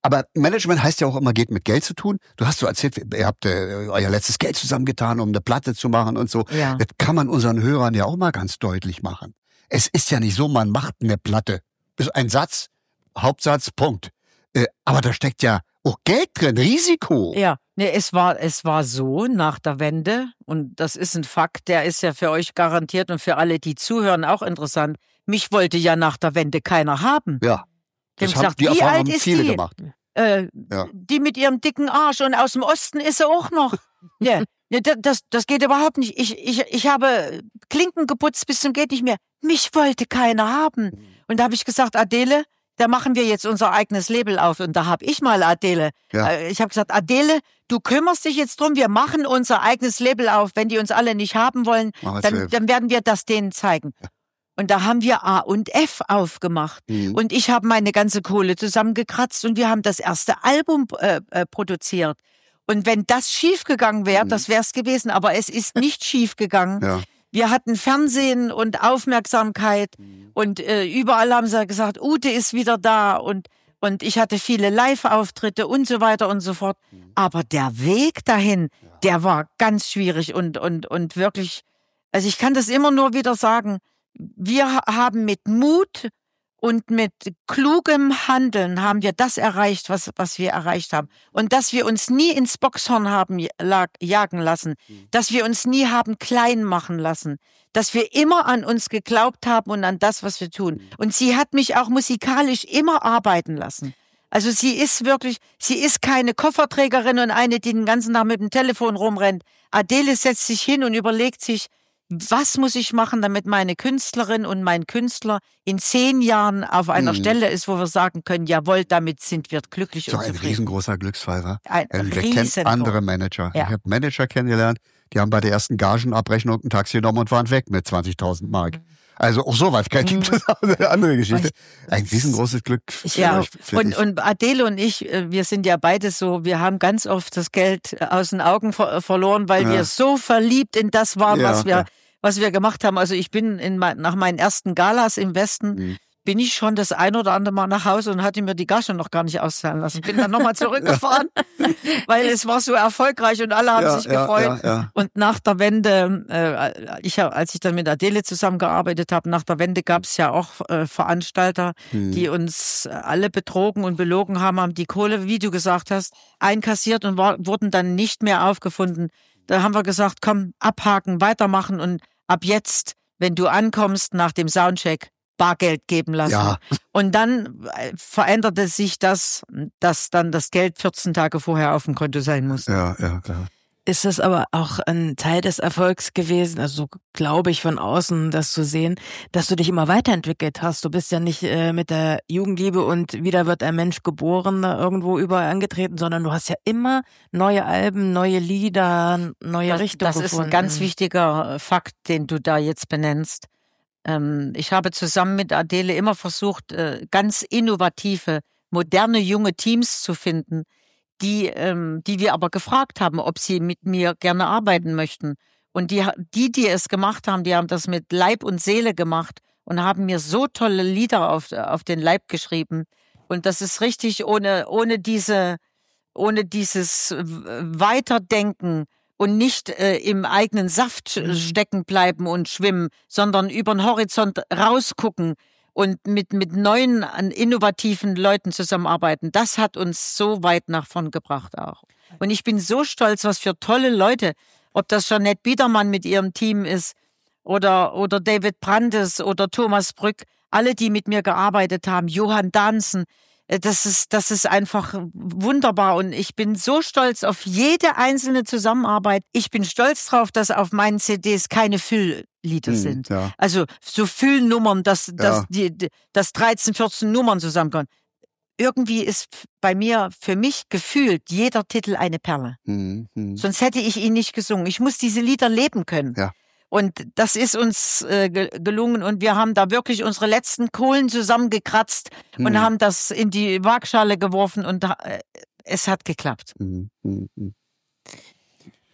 Aber Management heißt ja auch immer, geht mit Geld zu tun. Du hast so erzählt, ihr habt äh, euer letztes Geld zusammengetan, um eine Platte zu machen und so. Ja. Das kann man unseren Hörern ja auch mal ganz deutlich machen. Es ist ja nicht so, man macht eine Platte. Das ist ein Satz, Hauptsatz, Punkt. Äh, aber da steckt ja auch Geld drin, Risiko. Ja, nee, es war, es war so nach der Wende, und das ist ein Fakt, der ist ja für euch garantiert und für alle, die zuhören, auch interessant. Mich wollte ja nach der Wende keiner haben. Ja. Die Das haben haben gesagt, die wie Erfahrung alt haben ist viele die? gemacht. Äh, Ja. Die mit ihrem dicken Arsch, und aus dem Osten ist sie auch noch. Ja, ja, da- das, das geht überhaupt nicht. Ich, ich, ich habe Klinken geputzt bis zum geht nicht mehr. Mich wollte keiner haben. Und da habe ich gesagt, Adele, da machen wir jetzt unser eigenes Label auf. Und da habe ich mal Adele. Ja. Äh, Ich habe gesagt, Adele, du kümmerst dich jetzt drum, wir machen unser eigenes Label auf. Wenn die uns alle nicht haben wollen, Machen wir dann, selbst. dann werden wir das denen zeigen. Und da haben wir A und F aufgemacht. Mhm. Und ich habe meine ganze Kohle zusammengekratzt und wir haben das erste Album äh, äh, produziert. Und wenn das schiefgegangen wäre, Mhm. das wäre es gewesen. Aber es ist nicht schiefgegangen. Ja. Wir hatten Fernsehen und Aufmerksamkeit. Und äh, überall haben sie gesagt, Ute ist wieder da. Und, und ich hatte viele Live-Auftritte und so weiter und so fort. Aber der Weg dahin, der war ganz schwierig und, und, und wirklich, also ich kann das immer nur wieder sagen, wir ha- haben mit Mut und mit klugem Handeln haben wir das erreicht, was, was wir erreicht haben. Und dass wir uns nie ins Boxhorn haben j- lag, jagen lassen, dass wir uns nie haben klein machen lassen, dass wir immer an uns geglaubt haben und an das, was wir tun. Und sie hat mich auch musikalisch immer arbeiten lassen. Also sie ist wirklich, sie ist keine Kofferträgerin und eine, die den ganzen Tag mit dem Telefon rumrennt. Adele setzt sich hin und überlegt sich, was muss ich machen, damit meine Künstlerin und mein Künstler in zehn Jahren auf einer Mhm. Stelle ist, wo wir sagen können, jawohl, damit sind wir glücklich So und ein zufrieden. riesengroßer Glücksfall, wa? Ein Ähm, Wir riesengroß. kennen andere Manager. Ja. Ich habe Manager kennengelernt, die haben bei der ersten Gagenabrechnung ein Taxi genommen und waren weg mit zwanzigtausend Mark. Mhm. Also auch sowas gibt es auch eine andere Geschichte. Ein riesengroßes Glück für Ja, euch. für und, dich. und Adele und ich, äh, wir sind ja beide so, wir haben ganz oft das Geld äh, aus den Augen ver verloren, weil Ja. wir so verliebt in das waren, Ja, was wir, ja. was wir gemacht haben. Also ich bin in mein, nach meinen ersten Galas im Westen, Mhm. bin ich schon das ein oder andere Mal nach Hause und hatte mir die Gage noch gar nicht auszahlen lassen. Bin dann nochmal zurückgefahren, weil es war so erfolgreich und alle haben Ja, sich ja, gefreut. ja, ja. Und nach der Wende, äh, ich, hab- als ich dann mit Adele zusammengearbeitet habe, nach der Wende gab es ja auch äh, Veranstalter, Hm. die uns alle betrogen und belogen haben, haben die Kohle, wie du gesagt hast, einkassiert und war, wurden dann nicht mehr aufgefunden. Da haben wir gesagt, komm, abhaken, weitermachen und ab jetzt, wenn du ankommst nach dem Soundcheck, Bargeld geben lassen. Ja. Und dann äh, veränderte sich das, dass dann das Geld vierzehn Tage vorher auf dem Konto sein muss. Ja, ja, klar. Ist das aber auch ein Teil des Erfolgs gewesen, also so glaube ich von außen das zu sehen, dass du dich immer weiterentwickelt hast. Du bist ja nicht äh, mit der Jugendliebe und wieder wird ein Mensch geboren da irgendwo überall angetreten, sondern du hast ja immer neue Alben, neue Lieder, neue Das, Richtungen das ist gefunden. ein ganz wichtiger äh, Fakt, den du da jetzt benennst. Ähm, ich habe zusammen mit Adele immer versucht, äh, ganz innovative, moderne, junge Teams zu finden, die, ähm, die wir aber gefragt haben, ob sie mit mir gerne arbeiten möchten. Und die, die, die es gemacht haben, die haben das mit Leib und Seele gemacht und haben mir so tolle Lieder auf, auf den Leib geschrieben. Und das ist richtig ohne, ohne diese, ohne dieses Weiterdenken und nicht äh, im eigenen Saft äh, stecken bleiben und schwimmen, sondern über den Horizont rausgucken und mit, mit neuen, an innovativen Leuten zusammenarbeiten. Das hat uns so weit nach vorn gebracht auch. Und ich bin so stolz, was für tolle Leute, ob das Jeanette Biedermann mit ihrem Team ist oder, oder David Brandes oder Thomas Brück, alle, die mit mir gearbeitet haben, Johann Danzen. Das ist, das ist einfach wunderbar und ich bin so stolz auf jede einzelne Zusammenarbeit. Ich bin stolz drauf, dass auf meinen C Ds keine Fülllieder Hm, sind. ja. Also so Füllnummern, dass, dass Ja. die, die, dass dreizehn, vierzehn Nummern zusammenkommen. Irgendwie ist bei mir, für mich gefühlt, jeder Titel eine Perle. Hm, hm. Sonst hätte ich ihn nicht gesungen. Ich muss diese Lieder leben können. Ja. Und das ist uns äh, ge- gelungen und wir haben da wirklich unsere letzten Kohlen zusammengekratzt und Hm. haben das in die Waagschale geworfen und da, äh, es hat geklappt. Hm, hm, hm.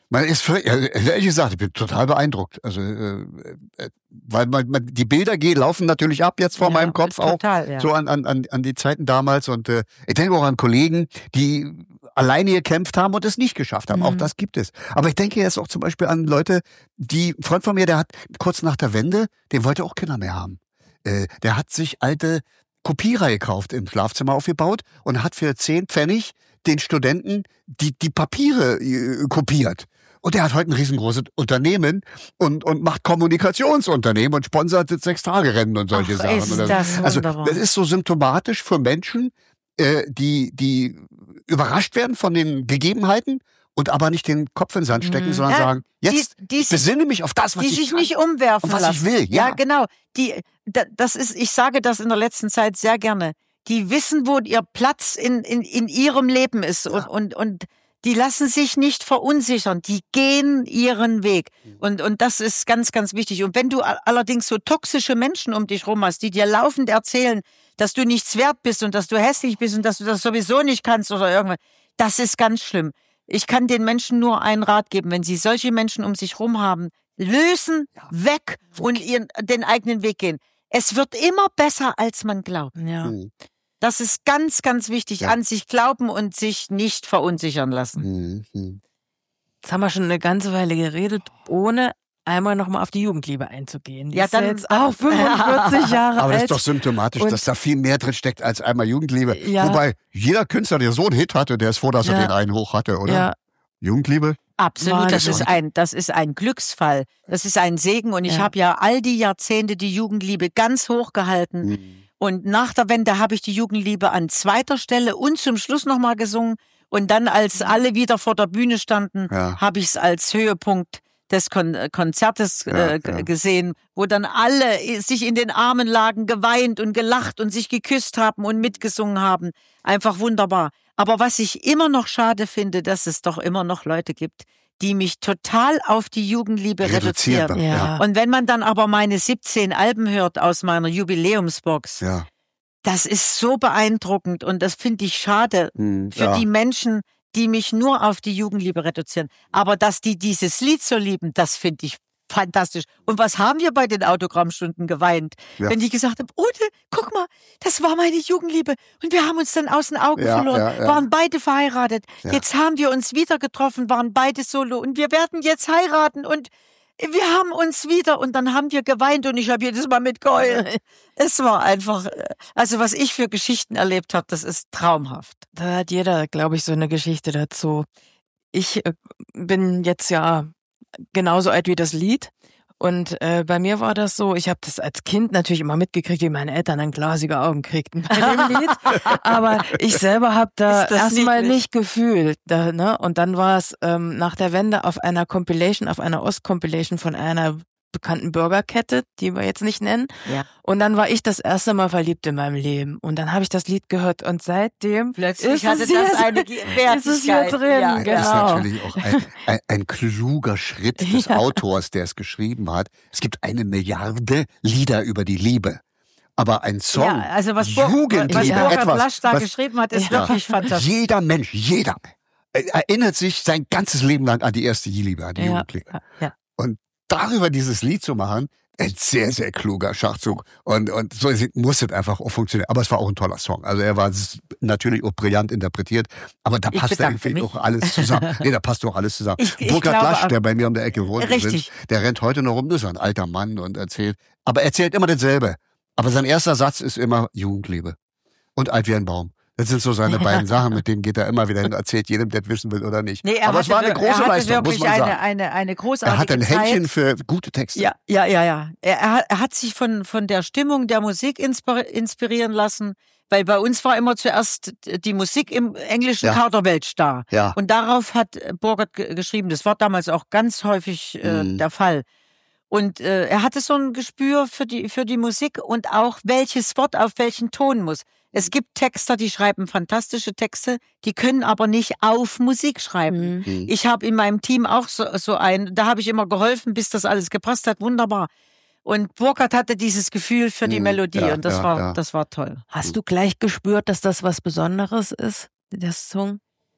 Man ist, völlig- ja, ehrlich gesagt, ich bin total beeindruckt. Also, äh, äh, weil man, man, die Bilder gehen, laufen natürlich ab jetzt vor Ja, meinem Kopf total, auch, ja. so an, an, an an die Zeiten damals. Und äh, ich denke auch an Kollegen, die alleine gekämpft haben und es nicht geschafft haben. Mhm. Auch das gibt es. Aber ich denke jetzt auch zum Beispiel an Leute, die, ein Freund von mir, der hat kurz nach der Wende, den wollte auch Kinder mehr haben. Äh, der hat sich alte Kopierer gekauft, im Schlafzimmer aufgebaut und hat für zehn Pfennig den Studenten die, die Papiere äh, kopiert. Und der hat heute ein riesengroßes Unternehmen und, und macht Kommunikationsunternehmen und sponsert Sechs-Tage-Rennen und solche Ach, Sachen. ist Oder- das also wunderbar. das ist so symptomatisch für Menschen, äh, die, die überrascht werden von den Gegebenheiten und aber nicht den Kopf in den Sand stecken, Mhm. sondern Ja, sagen, jetzt die- die- ich besinne mich auf das, was die ich sich kann. nicht umwerfen und was lassen. ich will. Ja, genau. Die, da, das ist, ich sage das in der letzten Zeit sehr gerne. Die wissen, wo ihr Platz in, in, in ihrem Leben ist und, und, und die lassen sich nicht verunsichern. Die gehen ihren Weg. Und, und das ist ganz, ganz wichtig. Und wenn du a- allerdings so toxische Menschen um dich rum hast, die dir laufend erzählen, dass du nichts wert bist und dass du hässlich bist und dass du das sowieso nicht kannst oder irgendwas, das ist ganz schlimm. Ich kann den Menschen nur einen Rat geben, wenn sie solche Menschen um sich rum haben, lösen, weg und ihren, den eigenen Weg gehen. Es wird immer besser, als man glaubt. Ja. Mhm. Das ist ganz, ganz wichtig. Ja. An sich glauben und sich nicht verunsichern lassen. Mhm. Mhm. Jetzt haben wir schon eine ganze Weile geredet, ohne einmal nochmal auf die Jugendliebe einzugehen. Die Ja, ist dann- ja jetzt auch fünfundvierzig Jahre Aber das alt. ist doch symptomatisch, Und- dass da viel mehr drin steckt als einmal Jugendliebe. Ja. Wobei jeder Künstler, der so einen Hit hatte, der ist froh, dass er Ja. den einen hoch hatte, oder? Ja, Jugendliebe? Absolut, das Wahnsinn. ist ein, das ist ein Glücksfall. Das ist ein Segen. Und ich Ja. habe ja all die Jahrzehnte die Jugendliebe ganz hoch gehalten. Mhm. Und nach der Wende habe ich die Jugendliebe an zweiter Stelle und zum Schluss nochmal gesungen. Und dann, als alle wieder vor der Bühne standen, Ja. habe ich es als Höhepunkt des Kon äh, Konzertes Ja, äh, ja. g- gesehen, wo dann alle äh, sich in den Armen lagen, geweint und gelacht und sich geküsst haben und mitgesungen haben. Einfach wunderbar. Aber was ich immer noch schade finde, dass es doch immer noch Leute gibt, die mich total auf die Jugendliebe Reduziert. reduzieren. Ja. Und wenn man dann aber meine siebzehn Alben hört aus meiner Jubiläumsbox, Ja. das ist so beeindruckend und das finde ich schade Mhm. für ja. die Menschen, die mich nur auf die Jugendliebe reduzieren. Aber dass die dieses Lied so lieben, das finde ich fantastisch. Und was haben wir bei den Autogrammstunden geweint? Ja. Wenn die gesagt haben, Ute, guck mal, das war meine Jugendliebe. Und wir haben uns dann aus den Augen Ja, verloren, ja, ja. waren beide verheiratet. Ja. Jetzt haben wir uns wieder getroffen, waren beide solo und wir werden jetzt heiraten und wir haben uns wieder und dann haben wir geweint und ich habe jedes Mal mitgeheult. Es war einfach, äh, also was ich für Geschichten erlebt habe, das ist traumhaft. Da hat jeder, glaube ich, so eine Geschichte dazu. Ich äh, bin jetzt ja genauso alt wie das Lied. Und äh, bei mir war das so, ich habe das als Kind natürlich immer mitgekriegt, wie meine Eltern dann glasige Augen kriegten bei dem Lied. Aber ich selber habe da Ist das erstmal niedlich? nicht gefühlt. Da, ne? Und dann war es ähm, nach der Wende auf einer Compilation, auf einer Ost-Compilation von einer bekannten Burgerkette, die wir jetzt nicht nennen. Ja. Und dann war ich das erste Mal verliebt in meinem Leben. Und dann habe ich das Lied gehört und seitdem Plötzlich ist hatte es das jetzt- eine Wertigkeit. ist es hier drin, Ja, Das genau. ist natürlich auch ein, ein, ein kluger Schritt des Ja. Autors, der es geschrieben hat. Es gibt eine Milliarde Lieder über die Liebe. Aber ein Song, Ja, also was, Bur Jugendliebe, was Burkhard etwas, Blasch da was geschrieben hat, ist Ja. wirklich fantastisch. jeder Mensch, jeder äh, erinnert sich sein ganzes Leben lang an die erste Liebe, an die Ja. Jugendliebe. Ja. Und darüber dieses Lied zu machen, ein sehr, sehr kluger Schachzug. Und, und so muss es einfach auch funktionieren. Aber es war auch ein toller Song. Also er war s- natürlich auch brillant interpretiert. Aber da Ich passt bedanke irgendwie mich. auch alles zusammen. Nee, da passt auch alles zusammen. Ich- ich Burkhard glaube Lasch, auch- der bei mir um der Ecke wohnt, Richtig. der rennt heute noch rum. Das ist ein alter Mann und erzählt. Aber er erzählt immer dasselbe. Aber sein erster Satz ist immer Jugendliebe. Und alt wie ein Baum. Das sind so seine beiden Sachen, mit denen geht er immer wieder hin und erzählt jedem, der es wissen will oder nicht. Nee, er Aber es hatte war eine wir- große er hatte Leistung, muss wirklich man eine, sagen. eine, eine großartige Er hat ein Zeit. Händchen für gute Texte. Ja, ja, ja, ja. Er, er, hat, er hat sich von, von der Stimmung der Musik inspir inspirieren lassen, weil bei uns war immer zuerst die Musik im englischen Ja. Kauderwelsch da. Ja. Und darauf hat Burkhard ge- geschrieben. Das war damals auch ganz häufig äh, Mhm. der Fall. Und äh, er hatte so ein Gespür für die, für die Musik und auch welches Wort auf welchen Ton muss. Es gibt Texter, die schreiben fantastische Texte, die können aber nicht auf Musik schreiben. Mhm. Ich habe in meinem Team auch so, so einen, da habe ich immer geholfen, bis das alles gepasst hat, wunderbar. Und Burkhard hatte dieses Gefühl für die Mhm. Melodie Ja, und das ja, war, ja. das war toll. Hast du gleich gespürt, dass das was Besonderes ist, der Song?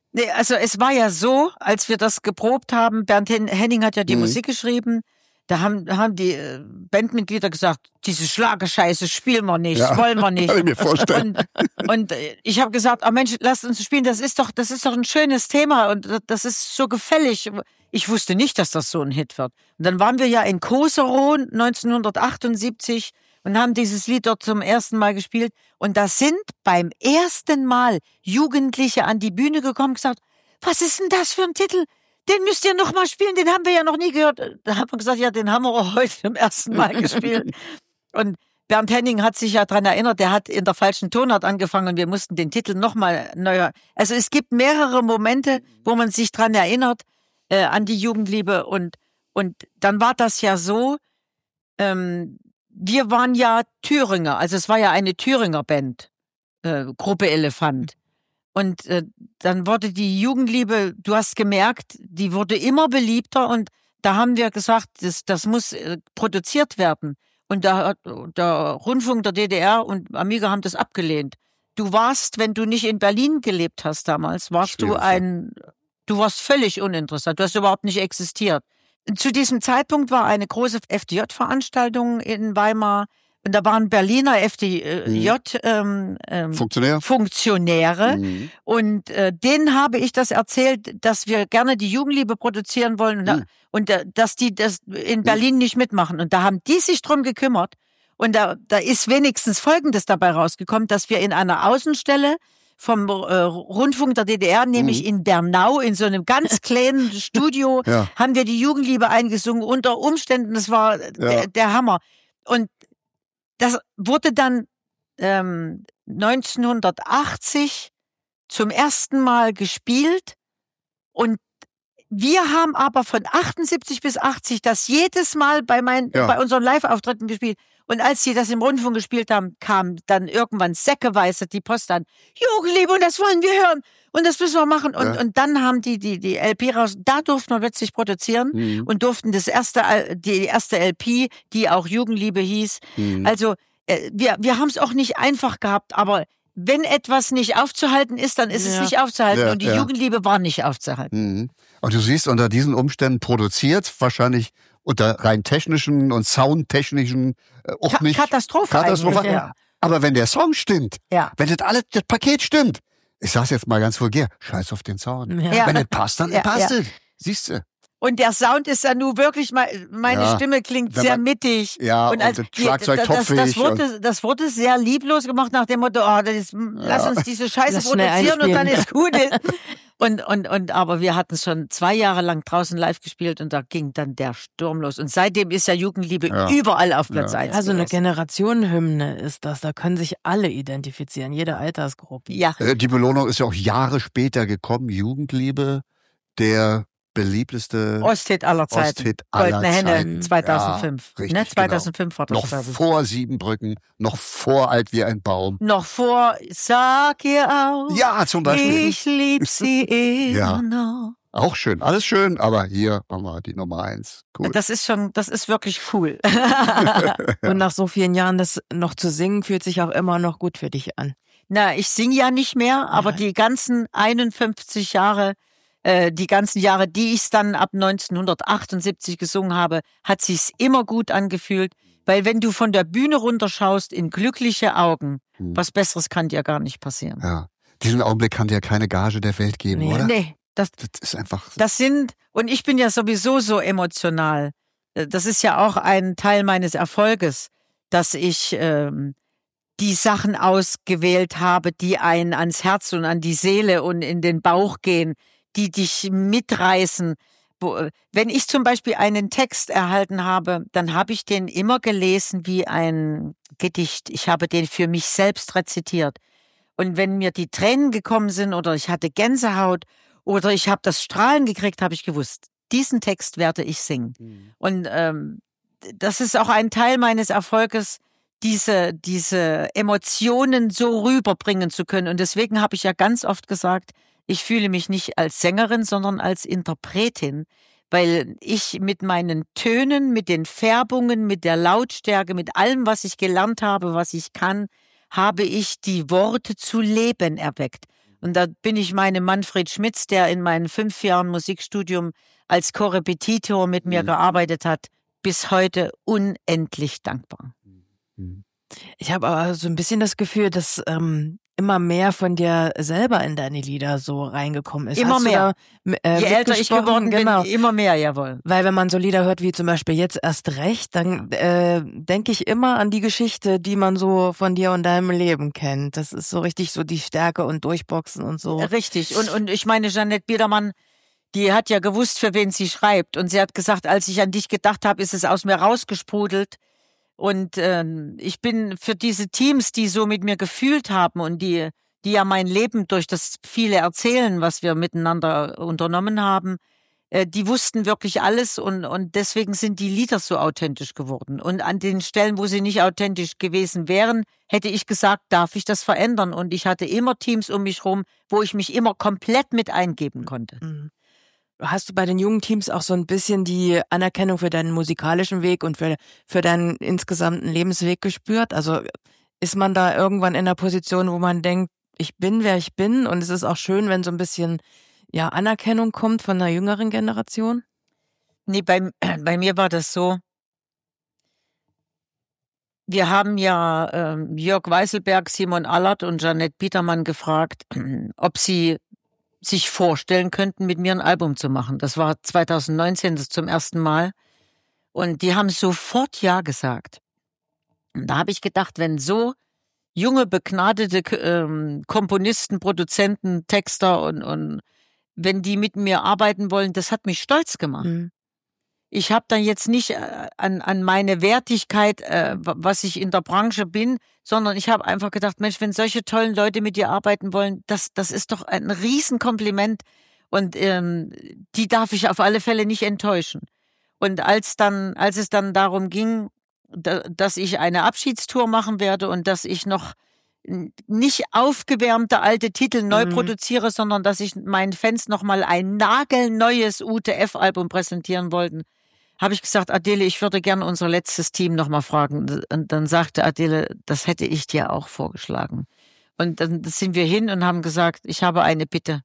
Nee, also es war ja so, als wir das geprobt haben, Bernd Henning hat ja die Mhm. Musik geschrieben, da haben, haben die äh, Bandmitglieder gesagt, diese Schlagerscheiße spielen wir nicht, Ja, wollen wir nicht. kann ich mir vorstellen. Und, und äh, ich habe gesagt, oh Mensch, lasst uns spielen, das ist doch, das ist doch ein schönes Thema und das ist so gefällig. Ich wusste nicht, dass das so ein Hit wird. Und dann waren wir ja in Koserow neunzehnhundertachtundsiebzig und haben dieses Lied dort zum ersten Mal gespielt. Und da sind beim ersten Mal Jugendliche an die Bühne gekommen und gesagt, was ist denn das für ein Titel? Den müsst ihr noch mal spielen, den haben wir ja noch nie gehört. Da haben wir gesagt, ja, den haben wir auch heute zum ersten Mal gespielt. Und Bernd Henning hat sich ja dran erinnert, der hat in der falschen Tonart angefangen und wir mussten den Titel noch mal neu. Also es gibt mehrere Momente, wo man sich dran erinnert, äh, an die Jugendliebe. Und, und dann war das ja so, ähm, wir waren ja Thüringer, also es war ja eine Thüringer Band, äh, Gruppe Elefant. Und äh, dann wurde die Jugendliebe, du hast gemerkt, die wurde immer beliebter und da haben wir gesagt, das, das muss äh, produziert werden. Und der, der Rundfunk der D D R und Amiga haben das abgelehnt. Du warst, wenn du nicht in Berlin gelebt hast damals, warst Schwierig, du ein, du warst völlig uninteressant, du hast überhaupt nicht existiert. Zu diesem Zeitpunkt war eine große F D J-Veranstaltung in Weimar und da waren Berliner F D J ähm, ähm, Funktionär? Funktionäre Mhm. und äh, denen habe ich das erzählt, dass wir gerne die Jugendliebe produzieren wollen und, da, Mhm. und äh, dass die das in Berlin nicht mitmachen. Und da haben die sich drum gekümmert und da, da ist wenigstens Folgendes dabei rausgekommen, dass wir in einer Außenstelle vom äh, Rundfunk der D D R, nämlich Mhm. in Bernau, in so einem ganz kleinen Studio, Ja. haben wir die Jugendliebe eingesungen. Unter Umständen, das war der, der Hammer. Und das wurde dann ähm, neunzehnhundertachtzig zum ersten Mal gespielt. Und wir haben aber von achtundsiebzig bis achtzig das jedes Mal bei, meinen, Ja. bei unseren Live-Auftritten gespielt. Und als sie das im Rundfunk gespielt haben, kam dann irgendwann säckeweise die Post an. Jugendliebe, und das wollen wir hören. Und das müssen wir machen. Und, Ja. und dann haben die, die, die L P raus. Da durften wir plötzlich produzieren Mhm. und durften das erste, Al- die erste L P, die auch Jugendliebe hieß. Mhm. Also, äh, wir, wir haben es auch nicht einfach gehabt, aber wenn etwas nicht aufzuhalten ist, dann ist es Ja. nicht aufzuhalten. Ja, und die ja. Jugendliebe war nicht aufzuhalten. Mhm. Und du siehst, unter diesen Umständen produziert, wahrscheinlich unter rein technischen und soundtechnischen äh, auch Ka- nicht. Katastrophe Katastrophe. eigentlich, ja. Aber wenn der Song stimmt, Ja. wenn das alles, das Paket stimmt, ich sag's jetzt mal ganz vulgär, scheiß auf den Sound. Ja. Wenn das passt, dann Ja, passt ja. es. Siehst du? Und der Sound ist ja nun wirklich, mal- meine Ja. Stimme klingt Wenn sehr man- mittig. Ja, und als- das die- Schlagzeug das, das, das, topfig wurde, das wurde sehr lieblos gemacht nach dem Motto, oh, das ist, lass uns diese Scheiße Lass schnell produzieren und dann einspielen. ist gut. Und, und, und, aber wir hatten es schon zwei Jahre lang draußen live gespielt und da ging dann der Sturm los. Und seitdem ist ja Jugendliebe Ja. überall auf Platz Ja. eins. Also eine gewesen. Generationenhymne ist das. Da können sich alle identifizieren, jede Altersgruppe. Ja. Äh, Die Belohnung ist ja auch Jahre später gekommen. Jugendliebe, der beliebteste Osthit aller Zeiten. Osthit aller Goldene Henne Zeiten. zweitausendfünf. Ja, richtig, ne? zweitausendfünf war das, noch glaub ich. vor Siebenbrücken, noch vor Alt wie ein Baum. Noch vor, sag ihr auch, Ja, zum Beispiel. ich lieb sie immer Ja. noch. Auch schön, alles schön, aber hier haben wir die Nummer eins. Cool. Das ist schon, das ist wirklich cool. Und nach so vielen Jahren das noch zu singen, fühlt sich auch immer noch gut für dich an. Na, ich singe ja nicht mehr, aber Ja. die ganzen einundfünfzig Jahre, äh, die ganzen Jahre, die ich dann ab neunzehnhundertachtundsiebzig gesungen habe, hat sich's immer gut angefühlt, weil wenn du von der Bühne runterschaust in glückliche Augen, Hm. was Besseres kann dir gar nicht passieren. Ja. Diesen Augenblick kann dir keine Gage der Welt geben, Nee. oder? Nee, das, Das ist einfach. das sind, und ich bin ja sowieso so emotional. Äh, Das ist ja auch ein Teil meines Erfolges, dass ich ähm, die Sachen ausgewählt habe, die einen ans Herz und an die Seele und in den Bauch gehen, die dich mitreißen. Wo, wenn ich zum Beispiel einen Text erhalten habe, dann habe ich den immer gelesen wie ein Gedicht. Ich habe den für mich selbst rezitiert. Und wenn mir die Tränen gekommen sind oder ich hatte Gänsehaut oder ich habe das Strahlen gekriegt, habe ich gewusst, diesen Text werde ich singen. Mhm. Und ähm, das ist auch ein Teil meines Erfolges, diese, diese Emotionen so rüberbringen zu können. Und deswegen habe ich ja ganz oft gesagt, ich fühle mich nicht als Sängerin, sondern als Interpretin, weil ich mit meinen Tönen, mit den Färbungen, mit der Lautstärke, mit allem, was ich gelernt habe, was ich kann, habe ich die Worte zu Leben erweckt. Und da bin ich meinem Manfred Schmitz, der in meinen fünf Jahren Musikstudium als Korrepetitor mit mir mhm. gearbeitet hat, bis heute unendlich dankbar. Ich habe aber so ein bisschen das Gefühl, dass ähm, immer mehr von dir selber in deine Lieder so reingekommen ist. Immer Hast mehr. Da, äh, Je älter ich geworden genau. bin, immer mehr, jawohl. Weil wenn man so Lieder hört wie zum Beispiel Jetzt erst recht, dann äh, denke ich immer an die Geschichte, die man so von dir und deinem Leben kennt. Das ist so richtig so die Stärke und Durchboxen und so. Richtig. Und, und ich meine, Jeanette Biedermann, die hat ja gewusst, für wen sie schreibt. Und sie hat gesagt, als ich an dich gedacht habe, ist es aus mir rausgesprudelt. Und ähm, ich bin für diese Teams, die so mit mir gefühlt haben und die, die ja mein Leben durch das viele erzählen, was wir miteinander unternommen haben, äh, die wussten wirklich alles und, und deswegen sind die Lieder so authentisch geworden. Und an den Stellen, wo sie nicht authentisch gewesen wären, hätte ich gesagt, darf ich das verändern? Und ich hatte immer Teams um mich rum, wo ich mich immer komplett mit eingeben konnte. Mhm. Hast du bei den jungen Teams auch so ein bisschen die Anerkennung für deinen musikalischen Weg und für, für deinen insgesamten Lebensweg gespürt? Also ist man da irgendwann in einer Position, wo man denkt, ich bin, wer ich bin und es ist auch schön, wenn so ein bisschen ja Anerkennung kommt von einer jüngeren Generation? Nee, bei, bei mir war das so, wir haben ja ähm, Jörg Weißelberg, Simon Allert und Jeanette Biedermann gefragt, ob sie sich vorstellen könnten, mit mir ein Album zu machen. Das war zwanzig neunzehn, das zum ersten Mal. Und die haben sofort Ja gesagt. Und da habe ich gedacht, wenn so junge, begnadete ähm, Komponisten, Produzenten, Texter und, und wenn die mit mir arbeiten wollen, das hat mich stolz gemacht. Mhm. Ich habe dann jetzt nicht äh, an, an meine Wertigkeit, äh, was ich in der Branche bin, sondern ich habe einfach gedacht, Mensch, wenn solche tollen Leute mit dir arbeiten wollen, das, das ist doch ein Riesenkompliment und ähm, die darf ich auf alle Fälle nicht enttäuschen. Und als dann, als es dann darum ging, da, dass ich eine Abschiedstour machen werde und dass ich noch nicht aufgewärmte alte Titel neu mhm. produziere, sondern dass ich meinen Fans nochmal ein nagelneues U T F-Album präsentieren wollte, habe ich gesagt, Adele, ich würde gerne unser letztes Team nochmal fragen. Und dann sagte Adele, das hätte ich dir auch vorgeschlagen. Und dann sind wir hin und haben gesagt, ich habe eine Bitte.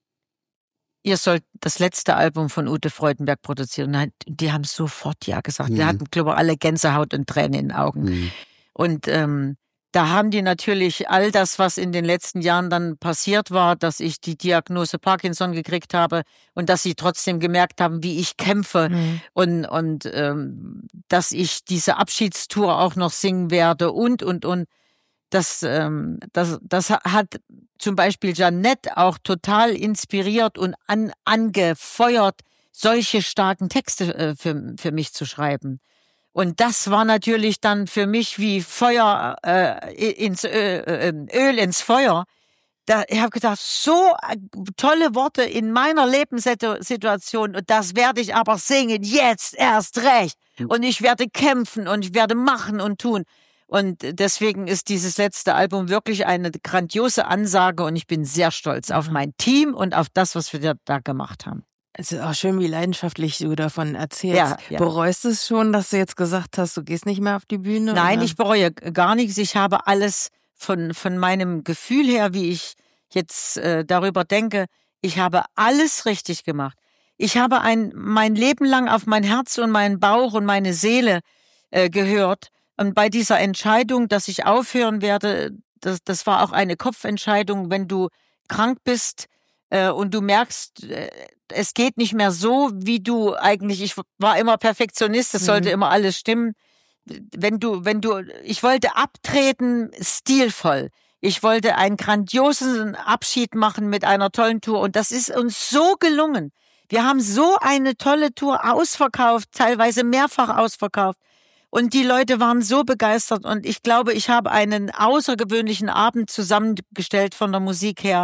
Ihr sollt das letzte Album von Ute Freudenberg produzieren. Und die haben sofort Ja gesagt. Mhm. Wir hatten, glaube ich, alle Gänsehaut und Tränen in den Augen. Mhm. Und ähm, da haben die natürlich all das, was in den letzten Jahren dann passiert war, dass ich die Diagnose Parkinson gekriegt habe und dass sie trotzdem gemerkt haben, wie ich kämpfe mhm. und und ähm, dass ich diese Abschiedstour auch noch singen werde und und und das ähm, das das hat zum Beispiel Jeanette auch total inspiriert und an, angefeuert, solche starken Texte äh, für für mich zu schreiben. Und das war natürlich dann für mich wie Feuer äh, ins äh, Öl ins Feuer. Da, ich habe gedacht, so tolle Worte in meiner Lebenssituation und das werde ich aber singen, jetzt erst recht. Und ich werde kämpfen und ich werde machen und tun. Und deswegen ist dieses letzte Album wirklich eine grandiose Ansage und ich bin sehr stolz auf mein Team und auf das, was wir da gemacht haben. Es ist auch schön, wie leidenschaftlich du davon erzählst. Ja, ja. Bereust du es schon, dass du jetzt gesagt hast, du gehst nicht mehr auf die Bühne? Nein, oder? Ich bereue gar nichts. Ich habe alles von, von meinem Gefühl her, wie ich jetzt äh, darüber denke, ich habe alles richtig gemacht. Ich habe ein, mein Leben lang auf mein Herz und meinen Bauch und meine Seele äh, gehört. Und bei dieser Entscheidung, dass ich aufhören werde, das, das war auch eine Kopfentscheidung, wenn du krank bist, und du merkst, es geht nicht mehr so, wie du eigentlich, ich war immer Perfektionist, es sollte mhm. immer alles stimmen. Wenn du, wenn du, ich wollte abtreten, stilvoll. Ich wollte einen grandiosen Abschied machen mit einer tollen Tour und das ist uns so gelungen. Wir haben so eine tolle Tour ausverkauft, teilweise mehrfach ausverkauft. Und die Leute waren so begeistert und ich glaube, ich habe einen außergewöhnlichen Abend zusammengestellt von der Musik her.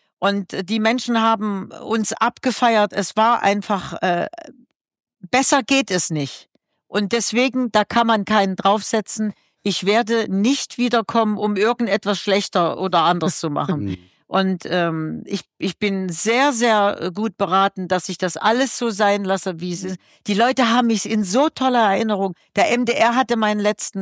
Und die Menschen haben uns abgefeiert. Es war einfach, äh, besser geht es nicht. Und deswegen, da kann man keinen draufsetzen. Ich werde nicht wiederkommen, um irgendetwas schlechter oder anders zu machen. Und ähm, ich, ich bin sehr, sehr gut beraten, dass ich das alles so sein lasse, wie es ist. Die Leute haben mich in so toller Erinnerung. Der M D R hatte meinen letzten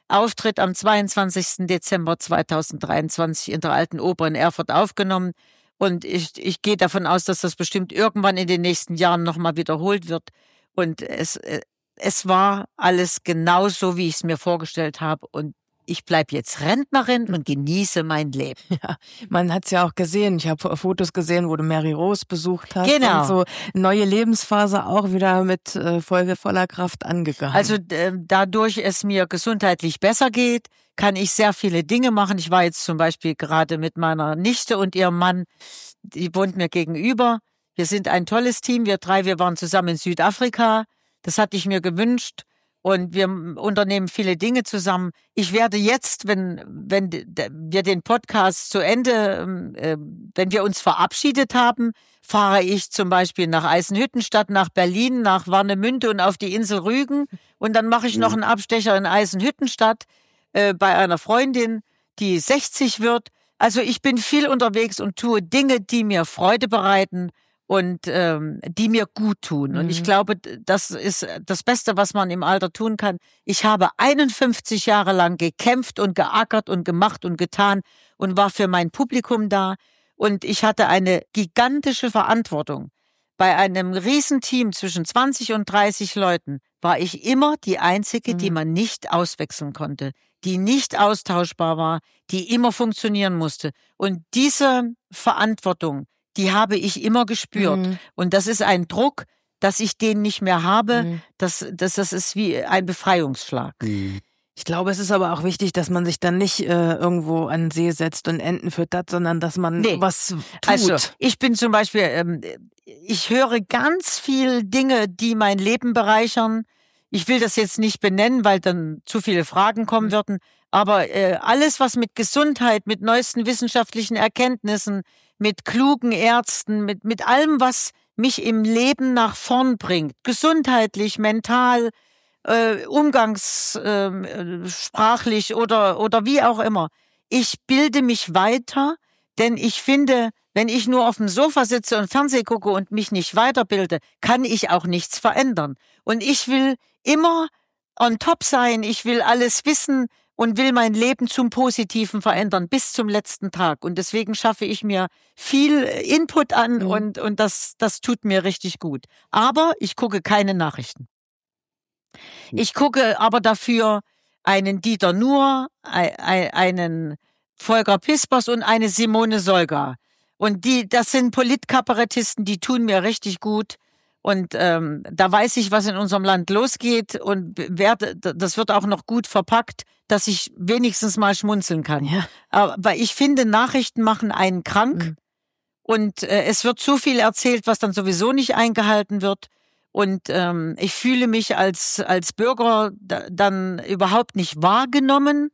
Auftritt am zweiundzwanzigsten Dezember zweitausenddreiundzwanzig in der Alten Oper in Erfurt aufgenommen. Und ich, ich gehe davon aus, dass das bestimmt irgendwann in den nächsten Jahren nochmal wiederholt wird. Und es, es war alles genauso, wie ich es mir vorgestellt habe. Und ich bleib jetzt Rentnerin und genieße mein Leben. Ja, man hat's ja auch gesehen. Ich habe Fotos gesehen, wo du Mary Rose besucht hast. Genau. Und so neue Lebensphase auch wieder mit äh, voll, voller Kraft angegangen. Also äh, dadurch es mir gesundheitlich besser geht, kann ich sehr viele Dinge machen. Ich war jetzt zum Beispiel gerade mit meiner Nichte und ihrem Mann, die wohnt mir gegenüber. Wir sind ein tolles Team, wir drei, wir waren zusammen in Südafrika. Das hatte ich mir gewünscht. Und wir unternehmen viele Dinge zusammen. Ich werde jetzt, wenn, wenn wir den Podcast zu Ende, äh, wenn wir uns verabschiedet haben, fahre ich zum Beispiel nach Eisenhüttenstadt, nach Berlin, nach Warnemünde und auf die Insel Rügen. Und dann mache ich noch einen Abstecher in Eisenhüttenstadt äh, bei einer Freundin, die sechzig wird. Also ich bin viel unterwegs und tue Dinge, die mir Freude bereiten und ähm, die mir gut tun. Und mhm. ich glaube, das ist das Beste, was man im Alter tun kann. Ich habe einundfünfzig Jahre lang gekämpft und geackert und gemacht und getan und war für mein Publikum da. Und ich hatte eine gigantische Verantwortung. Bei einem Riesenteam zwischen zwanzig und dreißig Leuten war ich immer die Einzige, mhm. die man nicht auswechseln konnte, die nicht austauschbar war, die immer funktionieren musste. Und diese Verantwortung, die habe ich immer gespürt. Mhm. Und das ist ein Druck, dass ich den nicht mehr habe. Mhm. Das, das, das ist wie ein Befreiungsschlag. Mhm. Ich glaube, es ist aber auch wichtig, dass man sich dann nicht äh, irgendwo an den See setzt und Enten füttert, sondern dass man nee. was tut. Also ich bin zum Beispiel, ähm, ich höre ganz viel Dinge, die mein Leben bereichern. Ich will das jetzt nicht benennen, weil dann zu viele Fragen kommen würden. Aber äh, alles, was mit Gesundheit, mit neuesten wissenschaftlichen Erkenntnissen, mit klugen Ärzten, mit, mit allem, was mich im Leben nach vorn bringt, gesundheitlich, mental, äh, umgangssprachlich äh, oder, oder wie auch immer. Ich bilde mich weiter, denn ich finde, wenn ich nur auf dem Sofa sitze und Fernseh gucke und mich nicht weiterbilde, kann ich auch nichts verändern. Und ich will immer on top sein, ich will alles wissen und will mein Leben zum Positiven verändern, bis zum letzten Tag. Und deswegen schaffe ich mir viel Input an mhm. und, und das, das tut mir richtig gut. Aber ich gucke keine Nachrichten. Ich gucke aber dafür einen Dieter Nuhr, einen Volker Pispers und eine Simone Solga. Und die, das sind Politkabarettisten, die tun mir richtig gut. Und ähm, da weiß ich, was in unserem Land losgeht und werde, das wird auch noch gut verpackt, dass ich wenigstens mal schmunzeln kann. Ja. Aber ich finde, Nachrichten machen einen krank mhm. und äh, es wird zu viel erzählt, was dann sowieso nicht eingehalten wird. Und ähm, ich fühle mich als als Bürger da, dann überhaupt nicht wahrgenommen.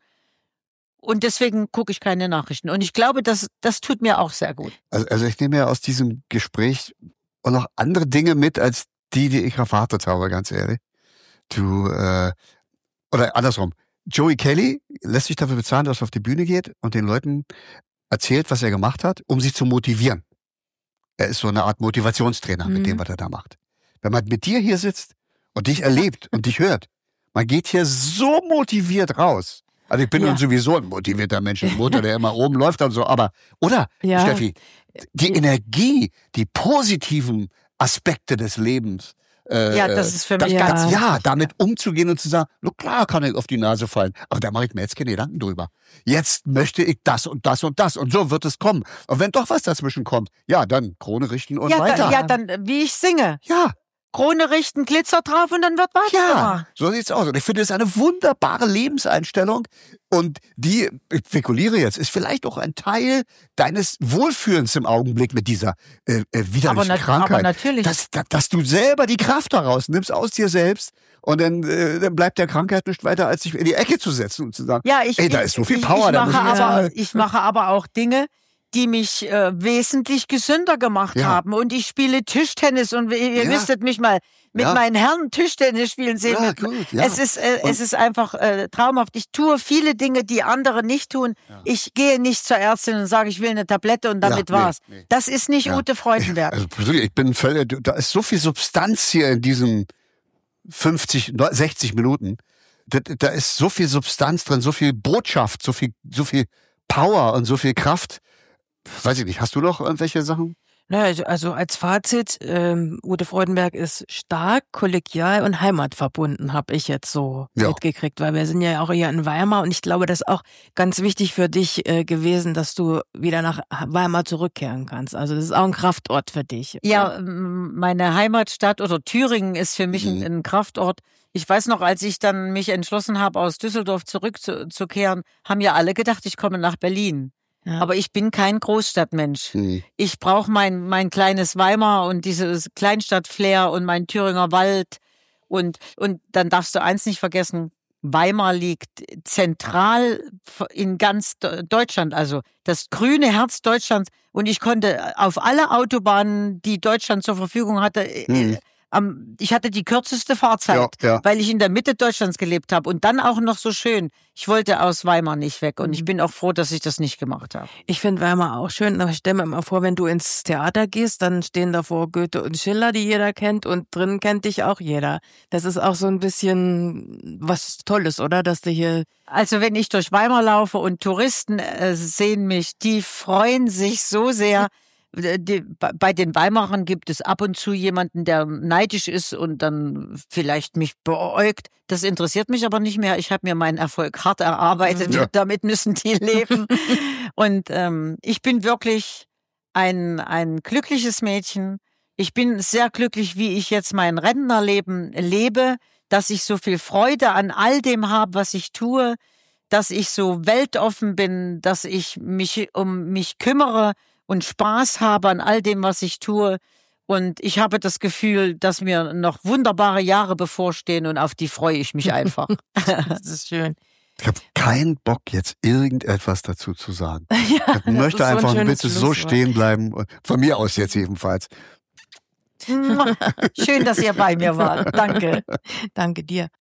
Und deswegen gucke ich keine Nachrichten. Und ich glaube, das, das tut mir auch sehr gut. Also, also ich nehme ja aus diesem Gespräch und noch andere Dinge mit, als die, die ich erwartet habe, ganz ehrlich. Du, äh, oder andersrum. Joey Kelly lässt sich dafür bezahlen, dass er auf die Bühne geht und den Leuten erzählt, was er gemacht hat, um sie zu motivieren. Er ist so eine Art Motivationstrainer mhm. mit dem, was er da macht. Wenn man mit dir hier sitzt und dich erlebt und dich hört, man geht hier so motiviert raus. Also ich bin ja sowieso ein motivierter Mensch, ein Motor, der immer oben läuft und so, aber, oder, ja. Steffi, die Energie, die positiven Aspekte des Lebens, äh, ja, das ist für mich da, ganz, ja, damit umzugehen und zu sagen, na klar kann ich auf die Nase fallen, aber da mache ich mir jetzt keine Gedanken drüber. Jetzt möchte ich das und das und das und so wird es kommen. Und wenn doch was dazwischen kommt, ja, dann Krone richten und ja, weiter. Da, ja, dann, wie ich singe. Ja. Krone richten, Glitzer drauf und dann wird weiter. Ja, so sieht's aus. Und ich finde, das ist eine wunderbare Lebenseinstellung. Und die, ich spekuliere jetzt, ist vielleicht auch ein Teil deines Wohlfühlens im Augenblick mit dieser äh, äh, widerlichen aber Krankheit. Aber natürlich. Dass, dass, dass du selber die Kraft daraus nimmst aus dir selbst und dann, äh, dann bleibt der Krankheit nicht weiter, als sich in die Ecke zu setzen und zu sagen, ja, ich, ey, da ist so viel Power. Ich, ich, da mache, muss ich, aber, ja. ich mache aber auch Dinge, die mich äh, wesentlich gesünder gemacht ja. haben. Und ich spiele Tischtennis und ihr ja. müsstet mich mal mit ja. meinen Herren Tischtennis spielen sehen. Ja, gut, ja. Es ist äh, es ist einfach äh, traumhaft. Ich tue viele Dinge, die andere nicht tun. Ja. Ich gehe nicht zur Ärztin und sage, ich will eine Tablette und damit ja, nee, war's. Nee. Das ist nicht ja. Ute Freudenberg. Also persönlich, ich bin völlig, da ist so viel Substanz hier in diesen fünfzig, sechzig Minuten. da, da ist so viel Substanz drin, so viel Botschaft, so viel, so viel Power und so viel Kraft. Weiß ich nicht, hast du noch irgendwelche Sachen? Naja, also als Fazit, ähm, Ute Freudenberg ist stark, kollegial und heimatverbunden, habe ich jetzt so Ja. mitgekriegt, weil wir sind ja auch hier in Weimar und ich glaube, das ist auch ganz wichtig für dich äh, gewesen, dass du wieder nach Weimar zurückkehren kannst. Also das ist auch ein Kraftort für dich. Ja, m- meine Heimatstadt oder Thüringen ist für mich ein, Mhm. ein Kraftort. Ich weiß noch, als ich dann mich entschlossen habe, aus Düsseldorf zurückzukehren, haben ja alle gedacht, ich komme nach Berlin. Ja. Aber ich bin kein Großstadtmensch. Mhm. Ich brauche mein, mein kleines Weimar und dieses Kleinstadt-Flair und mein Thüringer Wald. Und, und dann darfst du eins nicht vergessen, Weimar liegt zentral in ganz De- Deutschland, also das grüne Herz Deutschlands. Und ich konnte auf alle Autobahnen, die Deutschland zur Verfügung hatte, Mhm. äh, am, ich hatte die kürzeste Fahrzeit, Ja, ja. weil ich in der Mitte Deutschlands gelebt habe. Und dann auch noch so schön. Ich wollte aus Weimar nicht weg. Und Mhm. ich bin auch froh, dass ich das nicht gemacht habe. Ich finde Weimar auch schön. Aber ich stelle mir immer vor, wenn du ins Theater gehst, dann stehen davor Goethe und Schiller, die jeder kennt, und drinnen kennt dich auch jeder. Das ist auch so ein bisschen was Tolles, oder? Dass du hier... Also wenn ich durch Weimar laufe und Touristen äh, sehen mich, die freuen sich so sehr. Die, bei den Weimarern gibt es ab und zu jemanden, der neidisch ist und dann vielleicht mich beäugt. Das interessiert mich aber nicht mehr. Ich habe mir meinen Erfolg hart erarbeitet. Ja. Damit müssen die leben. Und ähm, ich bin wirklich ein, ein glückliches Mädchen. Ich bin sehr glücklich, wie ich jetzt mein Rentnerleben lebe, dass ich so viel Freude an all dem habe, was ich tue, dass ich so weltoffen bin, dass ich mich um mich kümmere und Spaß habe an all dem, was ich tue. Und ich habe das Gefühl, dass mir noch wunderbare Jahre bevorstehen und auf die freue ich mich einfach. Das ist schön. Ich habe keinen Bock, jetzt irgendetwas dazu zu sagen. Ja, Ich das ist möchte so ein einfach schönes bitte so Schlusswort. stehen bleiben. Von mir aus jetzt jedenfalls. Schön, dass ihr bei mir wart. Danke. Danke dir.